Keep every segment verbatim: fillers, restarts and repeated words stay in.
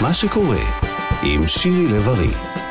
מה שקורה עם שירי לב-ארי.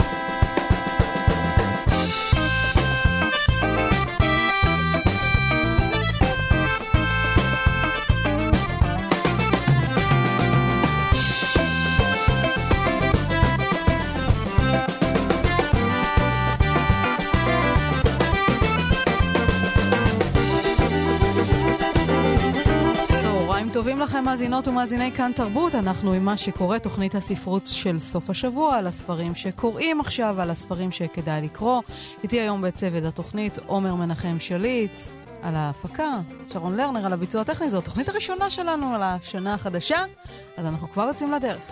טובים לכם מאזינות ומאזיני כאן תרבות, אנחנו עם מה שקורה, תוכנית הספרות של סוף השבוע, על הספרים שקוראים עכשיו, על הספרים שכדאי לקרוא. איתי היום בצוות התוכנית עומר מנחם שליט, על ההפקה, שרון לרנר על הביצוע הטכני, זו התוכנית הראשונה שלנו על השנה החדשה, אז אנחנו כבר יוצאים לדרך.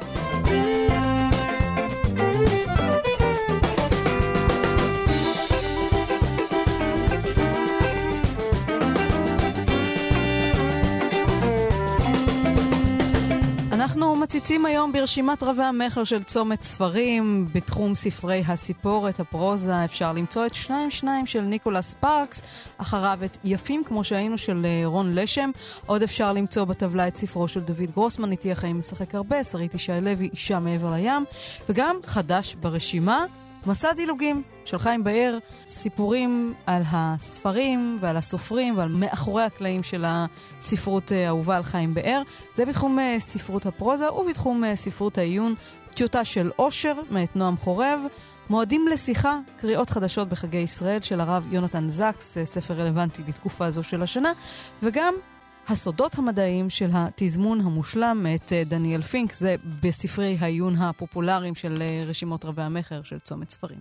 אנחנו מציצים היום ברשימת רבי המחר של צומת ספרים בתחום ספרי הסיפורת, הפרוזה. אפשר למצוא את שניים שניים של ניקולס פארקס, אחריו את יפים כמו שהיינו של רון לשם. עוד אפשר למצוא בטבלה את ספרו של דוד גרוסמן, איתי החיים משחק הרבה, שרית ישי לוי, אישה מעבר לים, וגם חדש ברשימה, מסע דילוגים של חיים באר, סיפורים על הספרים ועל הסופרים ועל מאחורי הקלעים של הספרות האהובה על חיים באר. זה בתחום ספרות הפרוזה, ובתחום ספרות העיון טיוטה של אושר מאת נועם חורב, מועדים לשיחה, קריאות חדשות בחגי ישראל של הרב יונתן זקס, ספר רלוונטי לתקופה הזו של השנה, וגם הסודות המדעיים של התזמון המושלם מאת דניאל פינק, זה בספרי העיון הפופולריים של רשימות רבי המחר של צומת ספרים.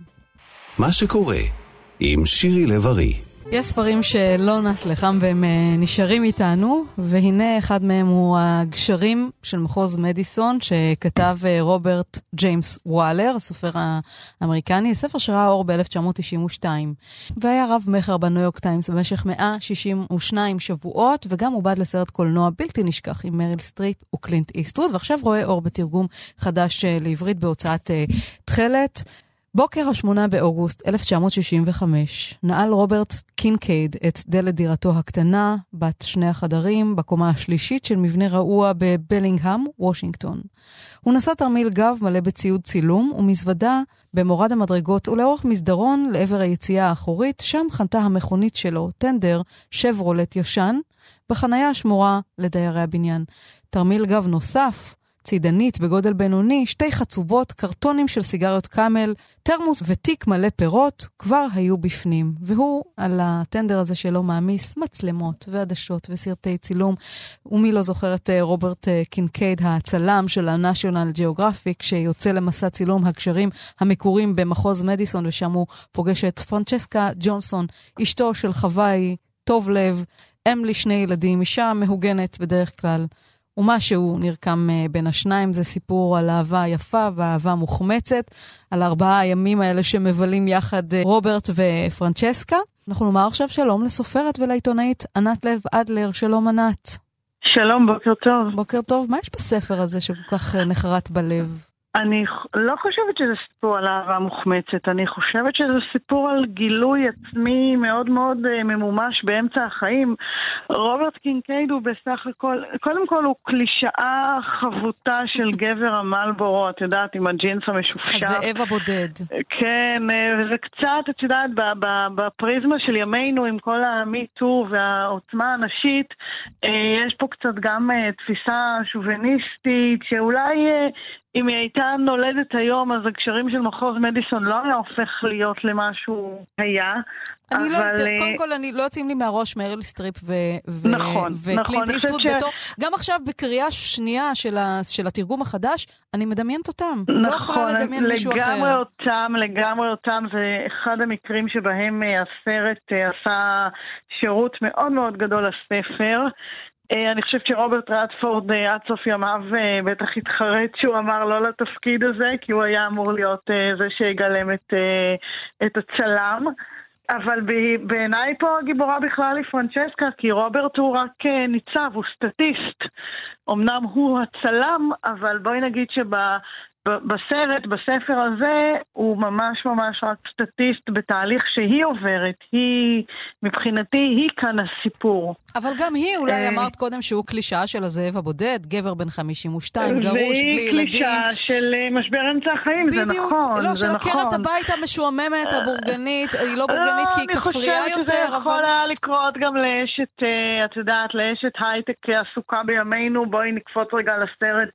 מה שקורה עם שירי לב-ארי. יש ספרים שלא נס לחם והם נשארים איתנו, והנה אחד מהם הוא הגשרים של מחוז מדיסון, שכתב רוברט ג'יימס וואלר, הסופר האמריקני, ספר שראה אור ב-אלף תשע מאות תשעים ושתיים. והיה רב מחר בניו יורק טיימס במשך מאה שישים ושניים שבועות, וגם עובד לסרט קולנוע בלתי נשכח עם מריל סטריפ וקלינט איסטווד, ועכשיו רואה אור בתרגום חדש לעברית בהוצאת תחלת. בוקר השמונה באוגוסט אלף תשע מאות שישים וחמש נעל רוברט קינקייד את דלת דירתו הקטנה, בת שני החדרים, בקומה השלישית של מבנה רעוע בבלינגהאם, וושינגטון. הוא נשא תרמיל גב מלא בציוד צילום ומזוודה במורד המדרגות ולאורך מסדרון לעבר היציאה האחורית, שם חנתה המכונית שלו, טנדר שברולט יושן, בחנייה השמורה לדיירי הבניין. תרמיל גב נוסף, צידנית בגודל בינוני, שתי חצובות, קרטונים של סיגריות קאמל, תרמוס ותיק מלא פירות כבר היו בפנים. והוא על הטנדר הזה שלו מעמיס מצלמות ועדשות וסרטי צילום. ומי לא זוכר את רוברט קינקייד, הצלם של ה-National Geographic, שיוצא למסע צילום הגשרים המקורים במחוז מדיסון, ושם הוא פוגש את פרנצ'סקה ג'ונסון, אשתו של חוואי, טוב לב, אם לשני ילדים, אישה מהוגנת בדרך כלל. ומשהו נרקם בין השניים, זה סיפור על אהבה יפה ואהבה מוחמצת, על ארבעה הימים האלה שמבלים יחד רוברט ופרנצ'סקה. אנחנו נאמר עכשיו שלום לסופרת ולעיתונאית ענת לב אדלר. שלום ענת. שלום, בוקר טוב. בוקר טוב. מה יש בספר הזה שכל כך נחרט בלב? אני לא חושבת שזה סיפור על אהבה מוחמצת, אני חושבת שזה סיפור על גילוי עצמי מאוד מאוד ממומש באמצע החיים. רוברט קינקייד הוא בסך הכל, קודם כל הוא קלישאה חבוטה של גבר המלבורו, את יודעת, עם הג'ינס המשופשף. הזאב הבודד. כן, וזה קצת, את יודעת, בפריזמה של ימינו, עם כל המיטו והעוצמה הנשית, יש פה קצת גם תפיסה שוביניסטית, שאולי אם היא הייתה נולדת היום, אז הגשרים של מחוז מדיסון לא היה הופך להיות למשהו היה. אני לא, קודם כל, אני לא יוצאים לי מהראש מריל סטריפ וקלינט איסטווד בתור, גם עכשיו בקריאה שנייה של התרגום החדש, אני מדמיינת אותם. לא יכולה לדמיין מישהו אחר. לגמרי אותם, לגמרי אותם, זה אחד המקרים שבהם הסרט עשה שירות מאוד מאוד גדול לספר. אני חושבת שרוברט רדפורד עד סוף ימיו בטח התחרט שהוא אמר לא לתפקיד הזה, כי הוא היה אמור להיות זה שיגלם את, את הצלם. אבל בעיניי פה הגיבורה בכלל היא פרנצ'סקה, כי רוברט הוא רק ניצב, הוא סטטיסט. אמנם הוא הצלם, אבל בואי נגיד בסרט, בספר הזה, הוא ממש ממש רק סטטיסט בתהליך שהיא עוברת. היא, מבחינתי, היא כאן הסיפור. אבל גם היא, אולי אמרת קודם שהוא קלישה של הזאב הבודד, גבר בן חמישים ושתיים, גרוש, בלי ילדים. והיא קלישה של משבר אמצע החיים, זה נכון. לא, של עקרת הבית המשועממת, הבורגנית, היא לא בורגנית כי היא כפרייה יותר. אני חושבת שזה יכול היה לקרות גם לאשת, את יודעת, לאשת הייטק עסוקה בימינו. בואי נקפוץ רגע לסרט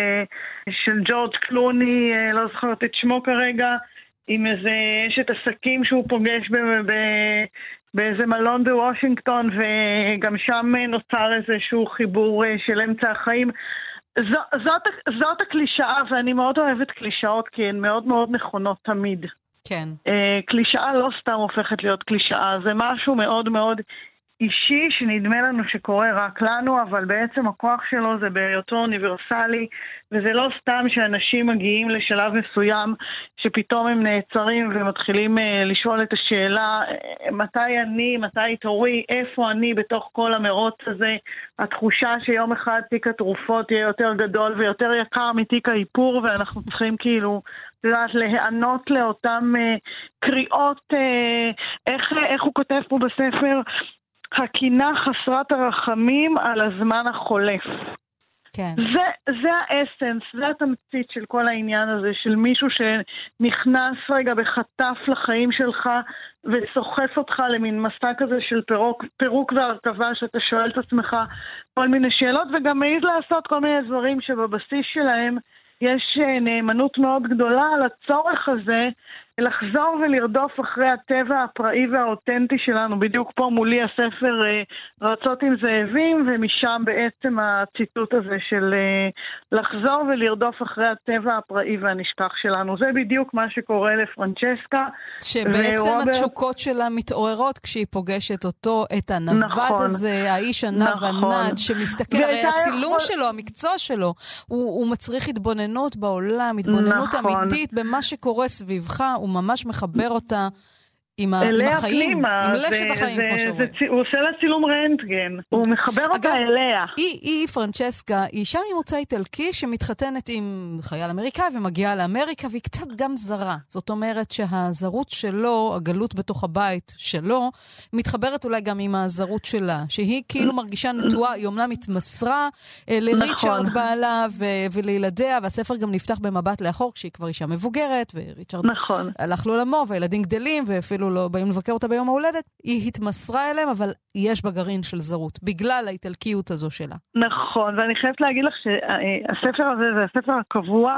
של ג'ורג' קלוני, לא זוכרת את שמו כרגע, עם איזה אשת עסקים שהוא פוגש ב- ב- באיזה מלון בוושינגטון, וגם שם נוצר איזשהו חיבור של אמצע החיים. זו, זאת, זאת הקלישאה, ואני מאוד אוהבת קלישאות, כי הן מאוד מאוד נכונות תמיד. כן. קלישאה לא סתם הופכת להיות קלישאה, זה משהו מאוד מאוד אישי שנדמה לנו שקורה רק לנו, אבל בעצם הכוח שלו זה בהיותו אוניברסלי, וזה לא סתם שאנשים מגיעים לשלב מסוים שפתאום הם נעצרים ומתחילים uh, לשאול את השאלה מתי אני, מתי תורי, איפה אני בתוך כל המרוץ הזה. התחושה שיום אחד תיק התרופות יהיה יותר גדול ויותר יקר מתיק האיפור, ואנחנו צריכים כאילו לדעת להיענות לאותם uh, קריאות, uh, איך, איך הוא כותב פה בספר, הקינה חסרת הרחמים על הזמן החולף. כן. זה, זה האסנס, זה התמצית של כל העניין הזה, של מישהו שנכנס רגע בחטף לחיים שלך, וסוחף אותך למין מסע כזה של פירוק, פירוק והרכבה, שאתה שואל את עצמך כל מיני שאלות, וגם מעיז לעשות כל מיני דברים שבבסיס שלהם יש נאמנות מאוד גדולה על הצורך הזה, לחזור ולרדוף אחרי הטבע הפראי והאותנטי שלנו. בדיוק פה מולי הספר רצות עם זאבים, ומשם בעצם הציטוט הזה של לחזור ולרדוף אחרי הטבע הפראי והנשכח שלנו. זה בדיוק מה שקורה לפרנצ'סקה. שבעצם ורוברט... התשוקות שלה מתעוררות כשהיא פוגשת אותו, את הנווד נכון, הזה, האיש הנב נכון. הנד, שמסתכל, הרי הצילום יכול... שלו, המקצוע שלו, הוא, הוא מצריך התבוננות בעולם, התבוננות נכון. אמיתית במה שקורה סביבך, הוא ממש מחבר אותה עם, ה... עם החיים, פנימה, עם לשת החיים, כמו שאומרים. הוא עושה לה צילום רנטגן, הוא מחבר אותה אגב, אליה. היא, היא, פרנצ'סקה, היא אישה ממוצא איטלקי שמתחתנת עם חייל אמריקאי ומגיעה לאמריקה, והיא קצת גם זרה. זאת אומרת שהזרות שלו, הגלות בתוך הבית שלו, מתחברת אולי גם עם הזרות שלה, שהיא כאילו מרגישה נטועה, היא אומנם התמסרה אה, לריצ'רד נכון. בעלה ו- ולילדיה, והספר גם נפתח במבט לאחור, כשהיא כבר אישה מבוגרת, וריצ'רד נכון. הלך לעולמו, והילדים גדלים, ואפילו לא באים לבקר אותה ביום ההולדת, היא התמסרה אליהם, אבל יש בה גרעין של זרות, בגלל האיטלקיות הזו שלה. נכון, ואני חייבת להגיד לך שהספר הזה זה הספר הקבוע,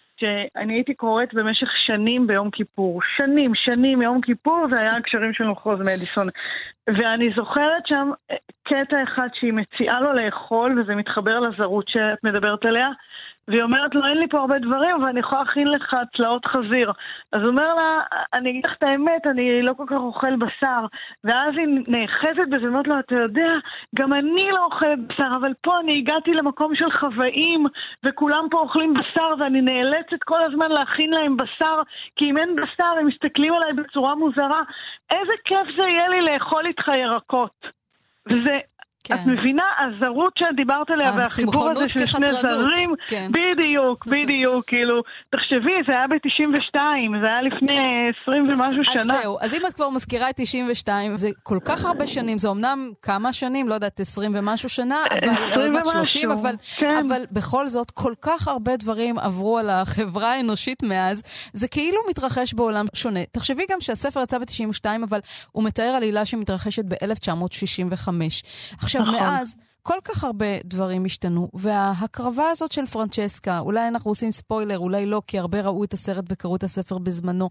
שאני הייתי קוראת במשך שנים ביום כיפור. שנים, שנים יום כיפור, זה היה הקשרים של מחוז מדיסון. ואני זוכרת שם קטע אחד שהיא מציעה לו לאכול, וזה מתחבר לזרות שאת מדברת עליה, והיא אומרת לו, אין לי פה הרבה דברים, ואני יכולה להכין לך צלעות חזיר. אז הוא אומר לה, אני אגיד לך את האמת, אני לא כל כך אוכל בשר. ואז היא נאחזת בזה, אומרת לו, אתה יודע, גם אני לא אוכלת בשר, אבל פה אני הגעתי למקום של חוואים, וכולם פה אוכלים בשר, ואני נאלצת כל הזמן להכין להם בשר, כי אם אין בשר, הם מסתכלים עליי בצורה מוזרה. איזה כיף זה יהיה לי לאכול איתך ירקות. וזה... כן. את מבינה, הזרות שדיברת עליה והחיבור הזה של שני זרים, כן. בדיוק, בדיוק, כאילו, תחשבי, זה היה ב-תשעים ושתיים, זה היה לפני עשרים ומשהו שנה. אז זהו, אז אם את כבר מזכירה את תשעים ושתיים, זה כל כך הרבה שנים, זה אומנם כמה שנים, לא יודעת, עשרים ומשהו שנה, אבל עוד מעט שלושים, אבל, כן. אבל בכל זאת, כל כך הרבה דברים עברו על החברה האנושית מאז, זה כאילו מתרחש בעולם שונה. תחשבי גם שהספר יצא ב-תשעים ושתיים, אבל הוא מתאר עלילה שמתרחשת ב-אלף תשע מאות שישים וחמש. עכשיו, נכון. מאז כל כך הרבה דברים השתנו, וההקרבה הזאת של פרנצ'סקה, אולי אנחנו עושים ספוילר, אולי לא, כי הרבה ראו את הסרט וקראו את הספר בזמנו,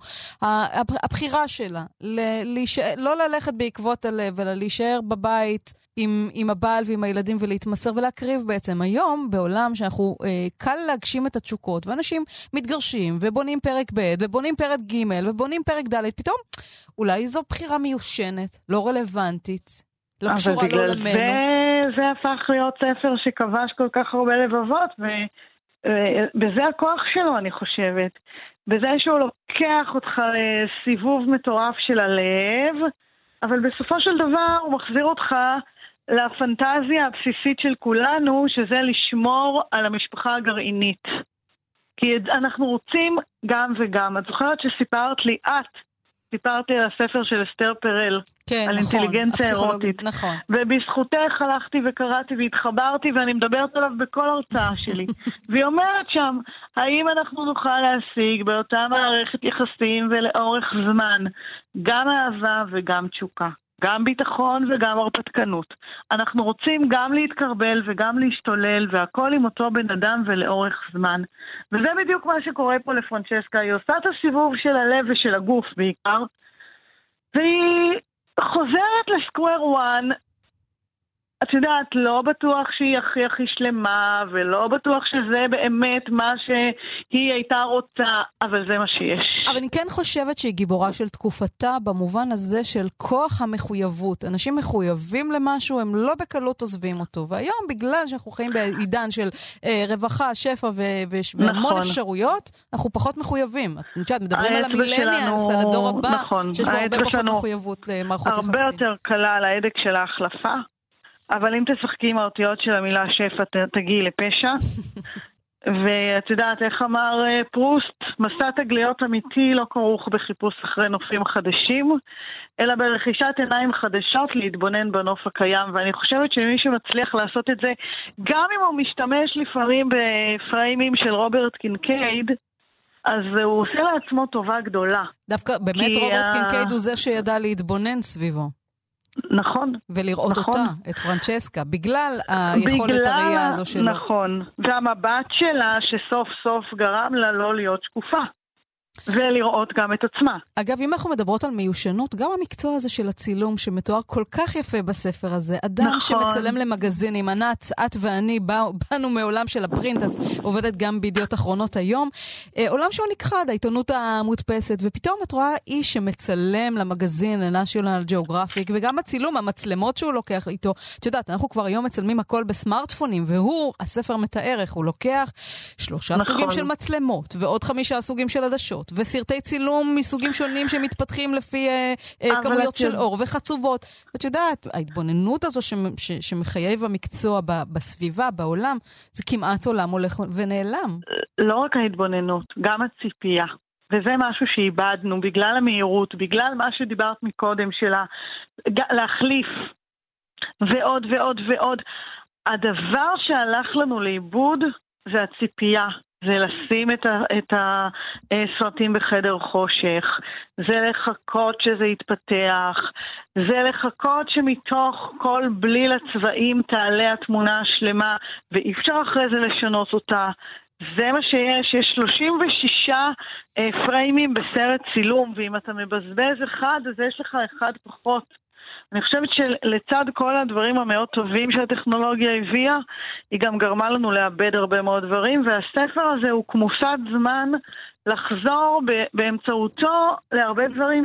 הבחירה שלה, להישאר, לא ללכת בעקבות הלב, אלא להישאר בבית עם, עם הבעל ועם הילדים ולהתמסר ולהקריב בעצם. היום, בעולם שאנחנו אה, קל להגשים את התשוקות, ואנשים מתגרשים ובונים פרק ב' ובונים פרק ג' ובונים פרק ד', פתאום אולי זו בחירה מיושנת, לא רלוונטית. לא קשורה לא למנו. זה, זה הפך להיות ספר שכבש כל כך הרבה לבבות, ובזה הכוח שלו, אני חושבת. בזה שהוא לוקח אותך לסיבוב מטורף של הלב, אבל בסופו של דבר הוא מחזיר אותך לפנטזיה הבסיסית של כולנו, שזה לשמור על המשפחה הגרעינית. כי אנחנו רוצים גם וגם. את זוכרת שסיפרת לי, את סיפרתי על הספר של אסתר פרל, כן, על נכון, אינטליגנציה אירוטית. נכון. ובזכותך הלכתי וקראתי והתחברתי, ואני מדברת עליו בכל הרצאה שלי. והיא אומרת שם, האם אנחנו נוכל להשיג באותה מערכת יחסים ולאורך זמן, גם אהבה וגם תשוקה. גם ביטחון וגם הרפתקנות. אנחנו רוצים גם להתקרבל וגם להשתולל, והכל עם אותו בן אדם ולאורך זמן. וזה בדיוק מה שקורה פה לפרנצ'סקה. היא עושה את הסיבוב של הלב ושל הגוף בעיקר, והיא חוזרת לסקוואר וואן. את יודעת, לא בטוח שהיא הכי הכי שלמה, ולא בטוח שזה באמת מה שהיא הייתה רוצה, אבל זה מה שיש. אבל אני כן חושבת שהיא גיבורה של תקופתה, במובן הזה של כוח המחויבות. אנשים מחויבים למשהו, הם לא בקלות עוזבים אותו. והיום, בגלל שאנחנו חיים בעידן של אה, רווחה, שפע ו- ו- והמון נכון. אפשרויות, אנחנו פחות מחויבים. את יודעת, מדברים על המילניאלס, על הדור הבא, נכון. שיש בו הרבה פחות מחויבות למערכות יחסים. הרבה יותר קלה על ההדק של ההחלפה. אבל אם תשחקי עם האותיות של המילה שפע, תגיעי לפשע. ואת יודעת, איך אמר פרוסט, מסע תגליות אמיתי לא כרוך בחיפוש אחרי נופים חדשים, אלא ברכישת עיניים חדשות להתבונן בנוף הקיים. ואני חושבת שמי שמצליח לעשות את זה, גם אם הוא משתמש לפעמים בפריימים של רוברט קינקייד, אז הוא עושה לעצמו טובה גדולה. דווקא באמת רוברט קינקייד הוא זה שידע להתבונן סביבו. נכון. ולראות נכון. אותה, את פרנצ'סקה, בגלל היכולת בגלל, הראייה הזו שלו. נכון. והמבט שלה שסוף סוף גרם לה לא להיות שקופה. ולראות גם את עצמה. אגב, אם אנחנו מדברות על מיושנות, גם המקצוע הזה של הצילום שמתואר כל כך יפה בספר הזה, אדם נכון. שמצלם למגזינים, ענת, את ואני בא, באנו מעולם של הפרינט, את עובדת גם בידיעות אחרונות היום, אה, עולם שהוא נכחד, העיתונות המודפסת, ופתאום את רואה איש שמצלם למגזין, לנשיונל ג'אוגרפיק, וגם הצילום, המצלמות שהוא לוקח איתו, את יודעת, אנחנו כבר היום מצלמים הכל בסמארטפונים, והוא, הספר מתאר איך הוא לוקח שלושה נכון. סוגים של מצלמות, ועוד חמישה סוגים של עדשות, וסרטי צילום מסוגים שונים שמתפתחים לפי אה, אה, כמויות של אור וחצובות. את יודעת, ההתבוננות הזו ש, ש, שמחייב המקצוע ב, בסביבה, בעולם, זה כמעט עולם הולך ונעלם. לא רק ההתבוננות, גם הציפייה. וזה משהו שאיבדנו בגלל המהירות, בגלל מה שדיברת מקודם שלה, להחליף ועוד ועוד ועוד. הדבר שהלך לנו לאיבוד זה הציפייה. זה לשים את, ה, את הסרטים בחדר חושך, זה לחכות שזה יתפתח, זה לחכות שמתוך כל בליל הצבעים תעלה התמונה השלמה, ואי אפשר אחרי זה לשנות אותה. זה מה שיש, יש שלושים ושישה אה, פריימים בסרט צילום, ואם אתה מבזבז אחד, אז יש לך אחד פחות. אני חושבת שלצד כל הדברים המאוד טובים שהטכנולוגיה הביאה, היא גם גרמה לנו לאבד הרבה מאוד דברים, והספר הזה הוא כמוסת זמן לחזור באמצעותו להרבה דברים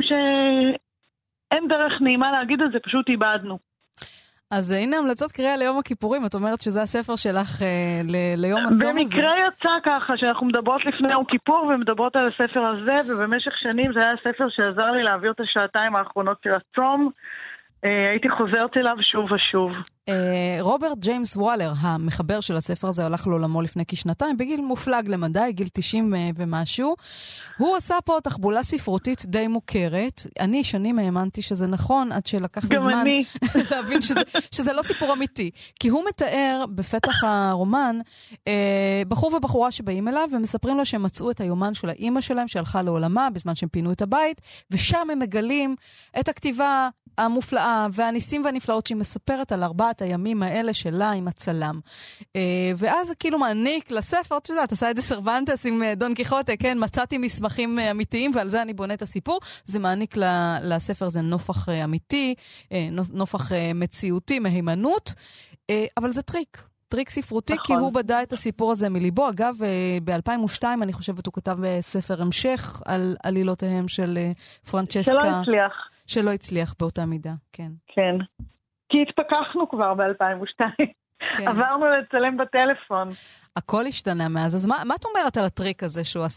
שאין דרך נעימה להגיד את זה, פשוט איבדנו. אז הנה המלצות קריאה ליום הכיפורים, את אומרת שזה הספר שלך אה, ל- ליום הצום הזה. במקרה יצא ככה שאנחנו מדברות לפני יום כיפור ומדברות על הספר הזה, ובמשך שנים זה היה הספר שעזר לי להעביר את השעתיים האחרונות של הצום. הייתי חוזרת אליו שוב ושוב. רוברט ג'יימס וואלר, המחבר של הספר הזה, הלך לעולמו לפני כשנתיים, בגיל מופלג למדי, גיל תשעים ומשהו. הוא עשה פה תחבולה ספרותית די מוכרת. אני שנים האמנתי שזה נכון, עד שלקח לי זמן להבין שזה, שזה לא סיפור אמיתי. כי הוא מתאר בפתח הרומן בחור ובחורה שבאים אליו, ומספרים לו שהם מצאו את היומן של האימא שלהם, שהלכה לעולמה בזמן שהם פינו את הבית, ושם הם מגלים את הכתיבה המופלאה והניסים והנפלאות שהיא מספרת על ארבעת הימים האלה שלה עם הצלם. ואז זה כאילו מעניק לספר, אתה יודעת, עשה את זה סרוונטס עם דון קיחוטה, כן, מצאתי מסמכים אמיתיים ועל זה אני בונה את הסיפור. זה מעניק לספר, זה נופח אמיתי, נופח מציאותי, מהימנות, אבל זה טריק. טריק ספרותי, נכון. כי הוא בדע את הסיפור הזה מליבו. אגב, ב-אלפיים ושתיים, אני חושבת, הוא כתב ספר המשך על עלילותיהם של פרנצ'סקה. שלא הצליח. שלא הצליח באותה מידה, כן. כן. כי התפקחנו כבר ב-אלפיים ושתיים. כן. עברנו לצלם בטלפון. הכל השתנה מאז. אז מה, מה את אומרת על הטריק הזה שהוא עשה?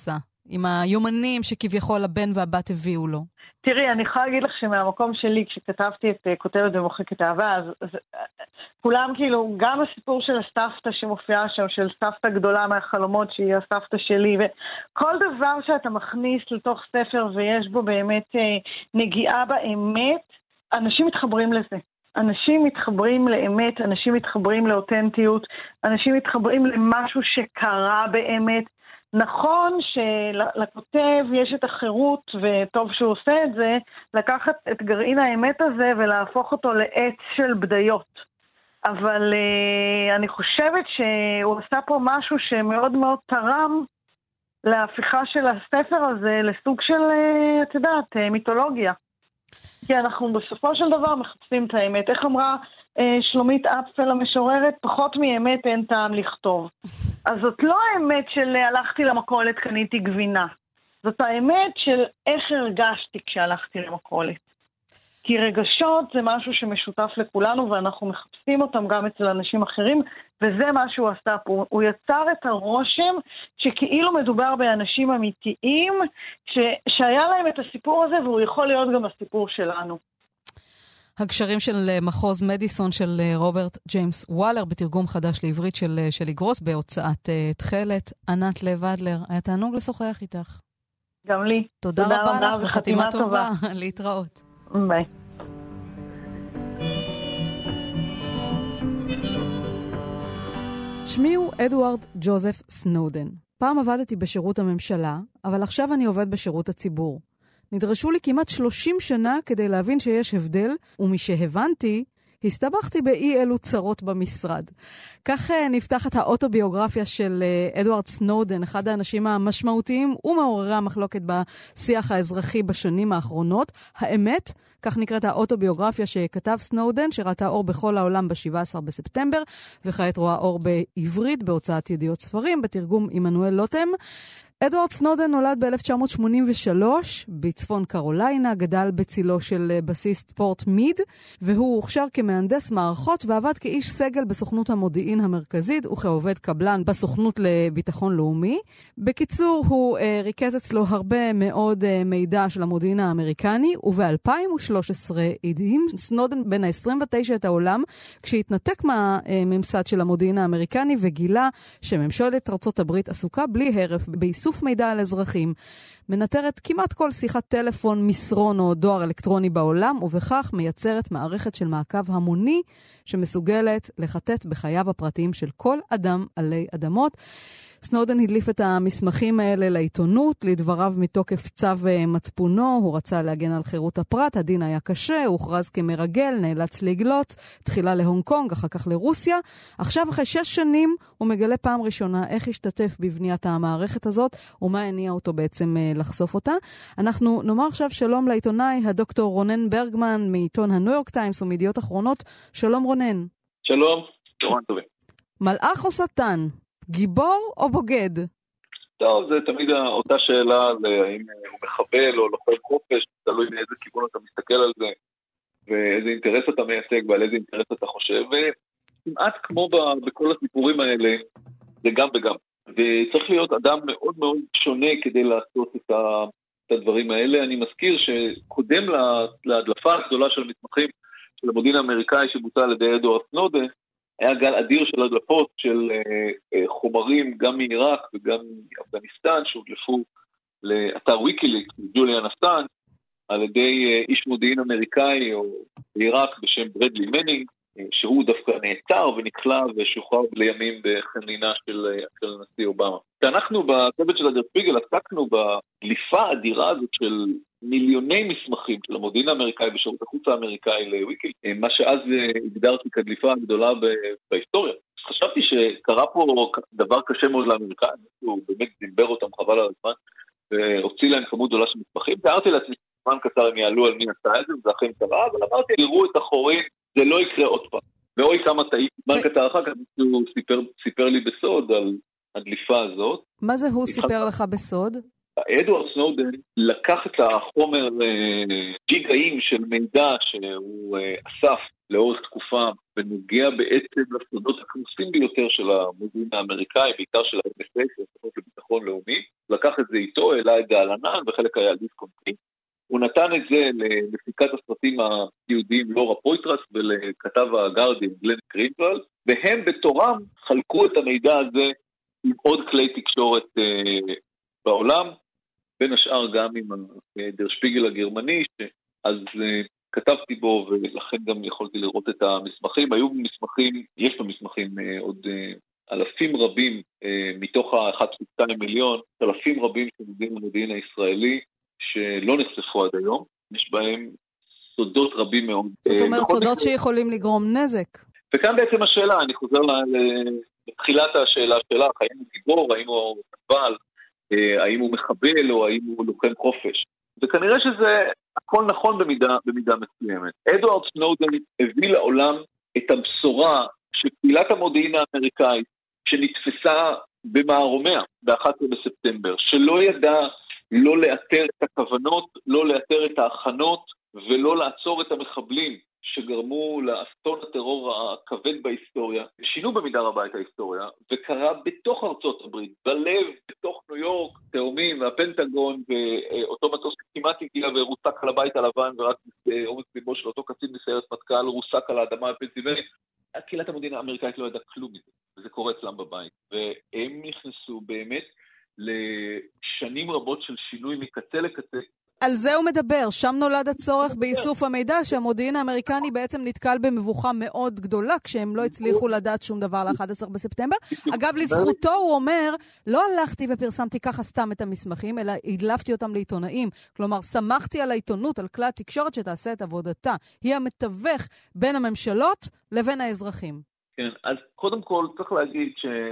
עם היומנים שכביכול הבן והבת הביאו לו? תראי, אני יכולה להגיד לך שמהמקום שלי, כשכתבתי את כותבת ומוחקת אהבה, אז, אז כולם כאילו, גם הסיפור של הסבתא שמופיעה שם, של סבתא גדולה מהחלומות שהיא הסבתא שלי, וכל דבר שאתה מכניס לתוך ספר ויש בו באמת אה, נגיעה באמת, אנשים מתחברים לזה. אנשים מתחברים לאמת, אנשים מתחברים לאותנטיות, אנשים מתחברים למשהו שקרה באמת. נכון שלכותב יש את החירות, וטוב שהוא עושה את זה, לקחת את גרעין האמת הזה ולהפוך אותו לעץ של בדיות. אבל uh, אני חושבת שהוא עשה פה משהו שמאוד מאוד תרם להפיכה של הספר הזה לסוג של, uh, את יודעת, uh, מיתולוגיה. כי אנחנו בסופו של דבר מחפשים את האמת. איך אמרה uh, שלומית אפל המשוררת? פחות מאמת אין טעם לכתוב. אז זאת לא האמת של הלכתי למכולת, קניתי גבינה. זאת האמת של איך הרגשתי כשהלכתי למכולת. כי רגשות זה משהו שמשותף לכולנו, ואנחנו מחפשים אותם גם אצל אנשים אחרים, וזה מה שהוא עשה פה. הוא יצר את הרושם שכאילו מדובר באנשים אמיתיים, ש... שהיה להם את הסיפור הזה, והוא יכול להיות גם הסיפור שלנו. הגשרים של מחוז מדיסון של רוברט ג'יימס וואלר, בתרגום חדש לעברית של שלי גרוס, בהוצאת תחלת. ענת לב אדלר, היה תענוג לשוחח איתך. גם לי. תודה, תודה רבה לך וחתימה טובה. להתראות. ביי. שמי הוא אדוארד ג'וזף סנודן. פעם עבדתי בשירות הממשלה, אבל עכשיו אני עובד בשירות הציבור. נדרשו לי כמעט שלושים שנה כדי להבין שיש הבדל, ומשהבנתי, הסתבכתי באי אלו צרות במשרד. כך נפתחת האוטוביוגרפיה של אדוארד סנודן, אחד האנשים המשמעותיים ומעוררי המחלוקת בשיח האזרחי בשנים האחרונות. האמת, כך נקראת האוטוביוגרפיה שכתב סנודן, שראתה אור בכל העולם ב-שבעה עשר בספטמבר, וכעת רואה אור בעברית בהוצאת ידיעות ספרים, בתרגום עמנואל לוטם. אדוארד סנודן נולד ב-אלף תשע מאות שמונים ושלוש בצפון קרוליינה, גדל בצילו של בסיס פורט מיד, והוא הוכשר כמהנדס מערכות ועבד כאיש סגל בסוכנות המודיעין המרכזית וכעובד קבלן בסוכנות לביטחון לאומי. בקיצור, הוא אה, ריכז אצלו הרבה מאוד אה, מידע של המודיעין האמריקני, וב-אלפיים ושלוש עשרה הדהים סנודן בין ה-עשרים ותשע את העולם, כשהתנתק מהממסד של המודיעין האמריקני וגילה שממשלת ארצות הברית עסוקה בלי הרף באיסוף איסוף מידע על אזרחים, מנטרת כמעט כל שיחת טלפון, מסרון או דואר אלקטרוני בעולם, ובכך מייצרת מערכת של מעקב המוני שמסוגלת לחטט בחייו הפרטיים של כל אדם עלי אדמות. סנודן הדליף את המסמכים האלה לעיתונות, לדבריו מתוקף צו מצפונו, הוא רצה להגן על חירות הפרט, הדין היה קשה, הוא הוכרז כמרגל, נאלץ לגלות, תחילה להונג קונג, אחר כך לרוסיה. עכשיו אחרי שש שנים הוא מגלה פעם ראשונה איך השתתף בבניית המערכת הזאת, ומה הניע אותו בעצם לחשוף אותה. אנחנו נאמר עכשיו שלום לעיתונאי, הדוקטור רונן ברגמן, מעיתון הניו יורק טיימס ומידיעות אחרונות. שלום רונן. שלום, צהריים טובים. מלאך או שטן? גיבור או בוגד? טוב, זה תמיד אותה שאלה, האם הוא מחבל או לוחם חופש, תלוי מאיזה כיוון אתה מסתכל על זה, ואיזה אינטרס אתה מייצג ועל איזה אינטרס אתה חושב, וכמעט כמו בכל הסיפורים האלה, זה גם וגם. וצריך להיות אדם מאוד מאוד שונה כדי לעשות את הדברים האלה. אני מזכיר שקודם להדלפה הגדולה של המסמכים של המודיעין האמריקאי שבוצע על ידי אדוארד סנודן, היה גל אדיר של הדלפות של uh, uh, חומרים גם מעיראק וגם מאפגניסטן שהודלפו לאתר ויקיליקס, ג'וליאן אסאנג' על ידי uh, איש מודיעין אמריקאי או בעיראק בשם ברדלי מנינג, uh, שהוא דווקא נעצר ונכלא ושוחרר לימים בחנינה של, uh, של הנשיא אובמה. כשאנחנו בצוות של הדרשפיגל עסקנו בדליפה האדירה הזאת של מיליוני מסמכים של המודיעין האמריקאי ושירות החוץ האמריקאי לוויקיליקס, מה שאז הגדרתי כדליפה הגדולה בהיסטוריה. חשבתי שקרה פה דבר קשה מאוד לאמריקאים, הוא באמת דיבר אותם חבל על הזמן, והוציא להם כמות גדולה של מסמכים. תיארתי לעצמי זמן קצר הם יעלו על מי עשה את זה, וזה אכן קרה, אבל אמרתי, תראו את החורים, זה לא יקרה עוד פעם. ואוי כמה טעיתי, זמן קצר אחר כך הוא סיפר, סיפר לי בסוד על הדליפה הזאת. מה זה הוא סיפר לך בסוד? אדוארד סנודן לקח את החומר גיגאים של מידע שהוא אסף לאורך תקופה ונוגע בעצם לסודות הכנוסים ביותר של המודיעין האמריקאי, בעיקר של ה-אן אס איי, של הסוכנות לביטחון לאומי, לקח את זה איתו, העלה את זה על ענן, וחלק היה על דיסק און-קי. הוא נתן את זה למפיקת הסרטים היהודיים לורה פויטרס ולכתב הגארדיאן גלן גרינוולד, והם בתורם חלקו את המידע הזה עם עוד כלי תקשורת אה, בעולם, בין השאר גם עם דר שפיגל הגרמני, אז אה, כתבתי בו ולכן גם יכולתי לראות את המסמכים. היו מסמכים, יש במסמכים אה, עוד אה, אלפים רבים אה, מתוך ה-אחד נקודה שתיים מיליון, אלפים רבים שנוגעים למודיעין הישראלי, שלא נחשפו עד היום, יש בהם סודות רבים מאוד. זאת אומרת, סודות שיכולים לגרום נזק. וכאן בעצם השאלה, אני חוזר לתחילת השאלה שלך, האם הוא גיבור, האם הוא נבל, האם הוא מחבל או האם הוא לוחם חופש. וכנראה שזה הכל נכון במידה, במידה מסוימת. אדוארד סנודן הביא לעולם את הבשורה שקהילת המודיעין האמריקאית, שנתפסה במערומיה ב-אחד עשר בספטמבר, שלא ידע לא לאתר את הכוונות, לא לאתר את ההכנות, ולא לעצור את המחבלים שגרמו לאסון הטרור הכבד בהיסטוריה, שינו במידה רבה את ההיסטוריה, וקרה בתוך ארצות הברית, בלב, בתוך ניו יורק, תאומים והפנטגון, ואותו מטוס כמעט הגיע ורוסק על הבית הלבן, ורק אומץ ליבו של אותו קצין מסיירת מטכ"ל, רוסק על האדמה בפנסילבניה. קהילת המודיעין האמריקאית לא ידעה כלום מזה, וזה קורה אצלם בבית, והם נכנסו באמת לשנים רבות של שינוי מקצה לקצה. על זה הוא מדבר, שם נולד הצורך באיסוף המידע, שהמודיעין האמריקני בעצם נתקל במבוכה מאוד גדולה, כשהם לא הצליחו לדעת שום דבר ל-אחד עשר בספטמבר. אגב, לזכותו הוא אומר, לא הלכתי ופרסמתי ככה סתם את המסמכים, אלא הדלפתי אותם לעיתונאים. כלומר, שמחתי על העיתונות, על כלי התקשורת שתעשה את עבודתה. היא המתווך בין הממשלות לבין האזרחים. כן, אז קודם כל צריך להגיד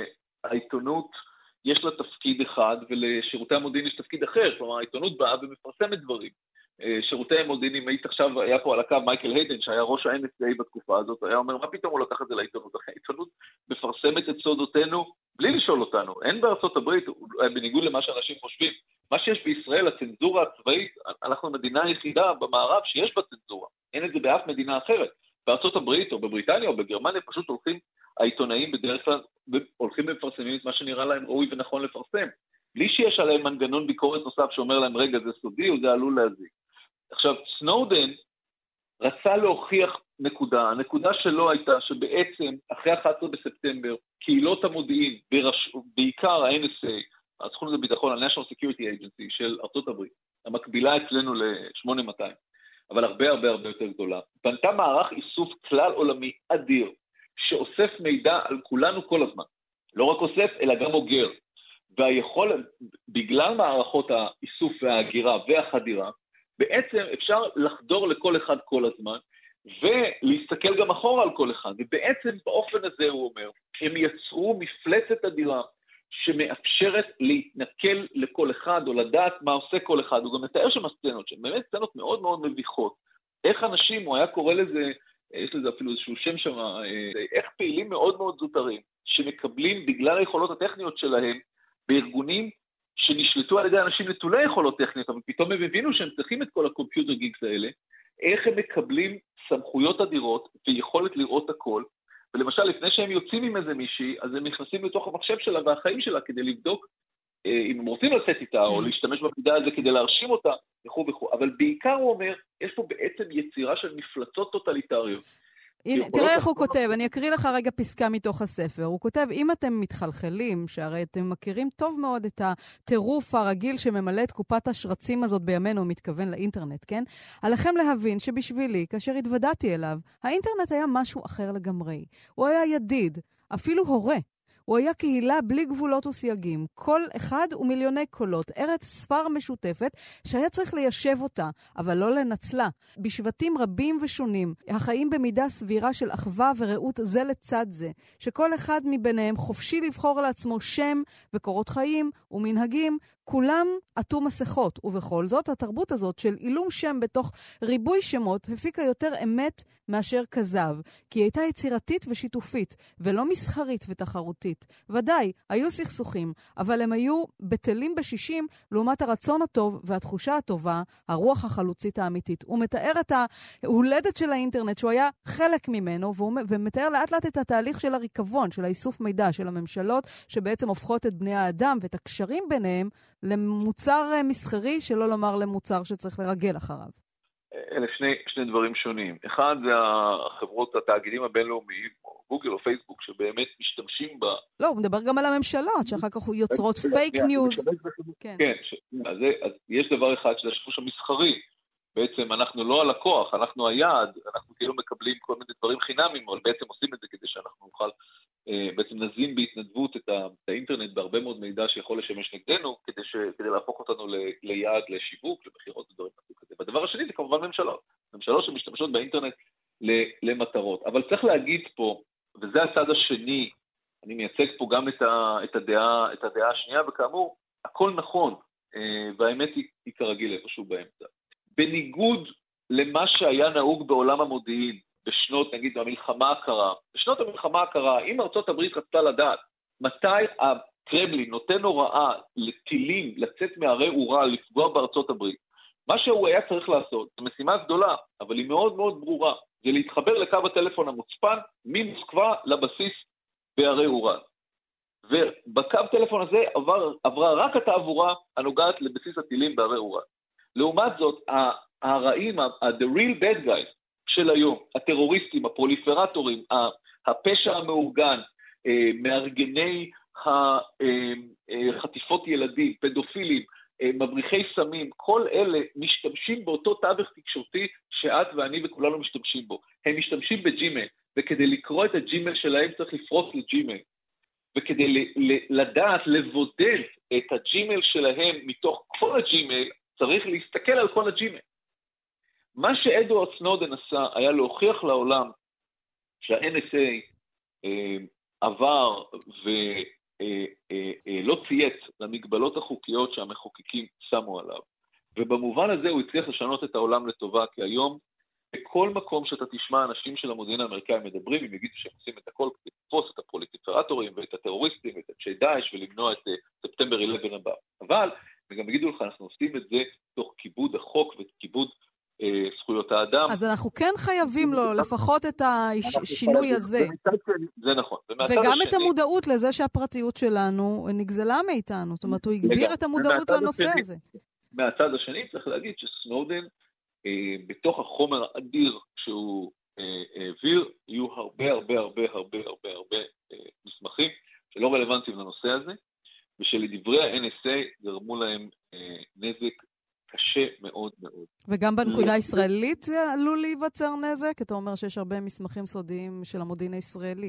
שהעיתונות יש לה תפקיד אחד, ולשירותי המודיעין יש תפקיד אחר. כלומר, העיתונות באה ומפרסמת דברים. שירותי המודיעין, אם היית עכשיו, היה פה על הקו מייקל היידן, שהיה ראש ה-אן אס איי בתקופה הזאת, היה אומר, מה פתאום הוא לקח את זה לעיתונות? העיתונות מפרסמת את סודותינו, בלי לשאול אותנו. אין בארצות הברית, בניגוד למה שאנשים חושבים. מה שיש בישראל, הצנזורה הצבאית, אנחנו המדינה היחידה במערב שיש בה צנזורה. אין את זה באף מדינה אחרת. בארצות הברית או בבריטניה או בגרמניה פשוט הולכים העיתונאים בדרך כלל הולכים ומפרסמים את מה שנראה להם ראוי ונכון לפרסם. בלי שיש עליהם מנגנון ביקורת נוסף שאומר להם רגע זה סודי או זה עלול להזיק. עכשיו, סנודן רצה להוכיח נקודה. הנקודה שלו הייתה שבעצם אחרי ה-אחד עשר בספטמבר קהילות המודיעין, ברש... בעיקר ה-אן אס איי, הסוכנות הביטחון, ה-National Security Agency של ארצות הברית, המקבילה אצלנו ל-שמונה מאתיים, אבל הרבה הרבה הרבה יותר גדולה, בנתה מערך איסוף כלל עולמי אדיר, שאוסף מידע על כולנו כל הזמן. לא רק אוסף, אלא גם אוגר. והיכול, בגלל מערכות האיסוף וההגירה והחדירה, בעצם אפשר לחדור לכל אחד כל הזמן, ולהסתכל גם אחורה על כל אחד. ובעצם באופן הזה הוא אומר, הם יצרו מפלצת אדירה, שמאפשרת להתנקל לכל אחד, או לדעת מה עושה כל אחד. הוא גם מתאר שם הסצנות, שהן באמת סצנות מאוד מאוד מביכות. איך אנשים, הוא היה קורא לזה, יש לזה אפילו איזשהו שם שם, איך פעילים מאוד מאוד זוטרים, שמקבלים בגלל היכולות הטכניות שלהם, בארגונים שנשלטו על ידי אנשים נטולי יכולות טכניות, אבל פתאום הם הבינו שהם צריכים את כל הקומפיוטר גיגס האלה, איך הם מקבלים סמכויות אדירות ויכולת לראות הכל, ולמשל לפני שהם יוצאים עם איזה מישהי, אז הם נכנסים לתוך המחשב שלה והחיים שלה כדי לבדוק אם הם רוצים לצאת איתה או להשתמש במידע הזה כדי להרשים אותה וכו' וכו'. אבל בעיקר הוא אומר, יש פה בעצם יצירה של מפלצות טוטליטריות. הנה, תראה איך הוא כותב, אני אקריא לך רגע פסקה מתוך הספר. הוא כותב, אם אתם מתחלחלים, שהרי אתם מכירים טוב מאוד את הטירוף הרגיל שממלא את קופת השרצים הזאת בימינו, הוא מתכוון לאינטרנט, כן? עליכם להבין שבשבילי, כאשר התוודעתי אליו, האינטרנט היה משהו אחר לגמרי. הוא היה ידיד, אפילו הורה. הוא היה קהילה בלי גבולות וסייגים, כל אחד ומיליוני קולות, ארץ ספר משותפת שהיה צריך ליישב אותה, אבל לא לנצלה. בשבטים רבים ושונים, החיים במידה סבירה של אחווה ורעות זה לצד זה, שכל אחד מביניהם חופשי לבחור לעצמו שם וקורות חיים ומנהגים, כולם עטו מסכות, ובכל זאת התרבות הזאת של אילום שם בתוך ריבוי שמות הפיקה יותר אמת מאשר כזב, כי היא הייתה יצירתית ושיתופית, ולא מסחרית ותחרותית. אמיתית. ודאי, היו סכסוכים, אבל הם היו בטלים בשישים לעומת הרצון הטוב והתחושה הטובה, הרוח החלוצית האמיתית. הוא מתאר את ההולדת של האינטרנט, שהוא היה חלק ממנו, ומתאר לאט לאט את התהליך של הריקבון, של האיסוף מידע של הממשלות, שבעצם הופכות את בני האדם ואת הקשרים ביניהם למוצר מסחרי, שלא לומר למוצר שצריך לרגל אחריו. אלה שני, שני דברים שונים. אחד זה החברות, התאגידים הבינלאומיים, או גוגל או פייסבוק, שבאמת משתמשים בה. לא, הוא מדבר גם על הממשלות, שאחר כך יוצרות פייק ניוז. כן, אז יש דבר אחד של השימוש המסחרי. בעצם אנחנו לא הלקוח, אנחנו היעד, אנחנו כאילו מקבלים כל מיני דברים חינמים, אבל בעצם עושים את זה כדי שאנחנו נוכל, בעצם נזין בהתנדבות את האינטרנט בהרבה מאוד מידע שיכול לשמש נגדנו, כדי, ש, כדי להפוך אותנו ל, ליעד, לשיווק, למחירות ודברים כזה. והדבר השני זה כמובן ממשלות, ממשלות שמשתמשות באינטרנט למטרות. אבל צריך להגיד פה, וזה הצד השני, אני מייצג פה גם את, ה, את, הדעה, את הדעה השנייה, וכאמור, הכל נכון, והאמת היא, היא כרגיל איפשהו באמצע. בניגוד למה שהיה נהוג בעולם המודיעין, בשנות, נגיד, המלחמה הקרה, בשנות המלחמה הקרה, אם ארצות הברית רצתה לדעת, מתי הקרמלין נותן הוראה לטילים לצאת מהרי אורל, לפגוע בארצות הברית, מה שהוא היה צריך לעשות, זו משימה גדולה, אבל היא מאוד מאוד ברורה, זה להתחבר לקו הטלפון המוצפן, ממוסקבה לבסיס בהרי אורל. ובקו טלפון הזה עבר, עברה רק התעבורה הנוגעת לבסיס הטילים בהרי אורל. לעומת זאת, הרעים, the real bad guys של היום, הטרוריסטים, הפרוליפרטורים, הפשע המאורגן, מארגני חטיפות ילדים, פדופילים, מבריחי סמים, כל אלה משתמשים באותו תווך תקשורתי שאת ואני וכולנו משתמשים בו. הם משתמשים בג'ימייל, וכדי לקרוא את הג'ימייל שלהם צריך לפרוץ לג'ימייל. וכדי לדעת, לבודד את הג'ימייל שלהם מתוך כל הג'ימייל, צריך להסתכל על כל הג'ימייל. מה שאדוארד סנודן עשה היה להוכיח לעולם שה-אן אס איי אה, עבר ולא אה, אה, צייץ למגבלות החוקיות שהמחוקקים שמו עליו. ובמובן הזה הוא הצליח לשנות את העולם לטובה, כי היום בכל מקום שאתה תשמע אנשים של המודיעין האמריקאי מדברים, הם יגידו שהם עושים את הכל כדי לתפוס את הפרוליפרטורים ואת הטרוריסטים ואת אנשי דאעש ולמנוע את ספטמבר אחת עשר הבא. אבל וגם יגידו לך, אנחנו עושים את זה תוך כיבוד החוק וכיבוד אה, זכויות האדם. אז אנחנו כן חייבים לו לפחות את השינוי הזה. זה נכון. וגם את המודעות לזה שהפרטיות שלנו נגזלה מאיתנו. זאת אומרת, הוא הגביר את המודעות לנושא הזה. מהצד השני צריך להגיד שסנודן, אה, בתוך החומר האדיר שהוא העביר, אה, יהיו הרבה הרבה הרבה הרבה הרבה הרבה אה, מסמכים שלא רלוונטיים לנושא הזה. ושלדברי ה-אן אס איי גרמו להם אה, נזק קשה מאוד מאוד. וגם בנקודה הישראלית זה עלול להיווצר נזק? אתה אומר שיש הרבה מסמכים סודיים של המודיעין הישראלי.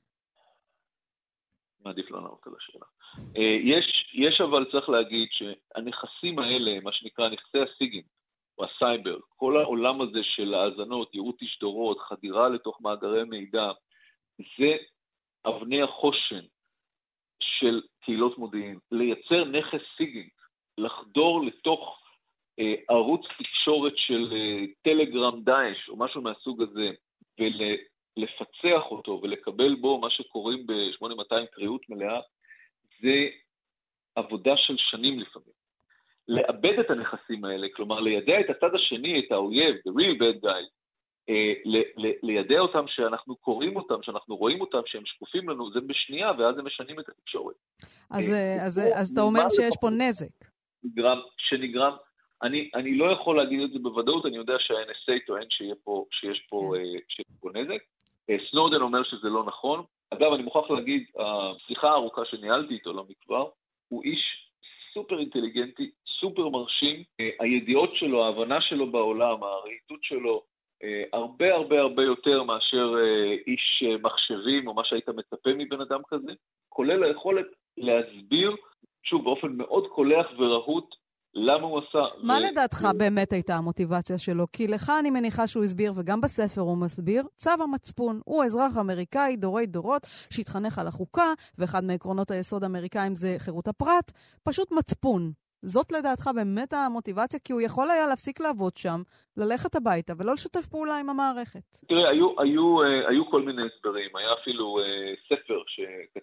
מעדיף לא לענות על השאלה. אה, יש, יש אבל צריך להגיד שהנכסים האלה, מה שנקרא נכסי הסיגים, או הסייבר, כל העולם הזה של האזנות, ייעוט תשדורות, חדירה לתוך מאגרי מידע, זה אבני החושן של קהילות מודיעין, לייצר נכס סיגינט, לחדור לתוך אה, ערוץ תקשורת של אה, טלגרם דאעש, או משהו מהסוג הזה, ולפצח אותו ולקבל בו מה שקוראים ב-שמונה מאתיים קריאות מלאה, זה עבודה של שנים לפעמים. לאבד את הנכסים האלה, כלומר לידע את הצד השני, את האויב, the real bad guy, לידע אותם שאנחנו קוראים אותם, שאנחנו רואים אותם, שהם שקופים לנו, זה בשנייה, ואז הם משנים את התקשורת. אז אתה אומר שיש פה נזק. שנגרם, אני לא יכול להגיד את זה בוודאות, אני יודע שה-אן אס איי טוען שיש פה נזק. סנודן אומר שזה לא נכון. אגב, אני מוכרח להגיד, השיחה הארוכה שניהלתי איתו לא מכבר, הוא איש סופר אינטליגנטי, סופר מרשים, הידיעות שלו, ההבנה שלו בעולם, הרהיטות שלו, הרבה הרבה הרבה יותר מאשר איש מחשבים או מה שהיית מצפה מבן אדם כזה, כולל היכולת להסביר, שוב, באופן מאוד קולח ורהוט, למה הוא עשה. מה לדעתך באמת הייתה המוטיבציה שלו? כי לך אני מניחה שהוא הסביר, וגם בספר הוא מסביר, צו המצפון. הוא אזרח אמריקאי, דורי דורות, שהתחנך על החוקה, ואחד מעקרונות היסוד האמריקאים זה חירות הפרט, פשוט מצפון. זאת לדעתך באמת המוטיבציה, כי הוא יכול היה להפסיק לעבוד שם, ללכת הביתה, ולא לשתף פעולה עם המערכת. תראה, היו, היו, היו כל מיני הסברים. היה אפילו ספר שכתב כתב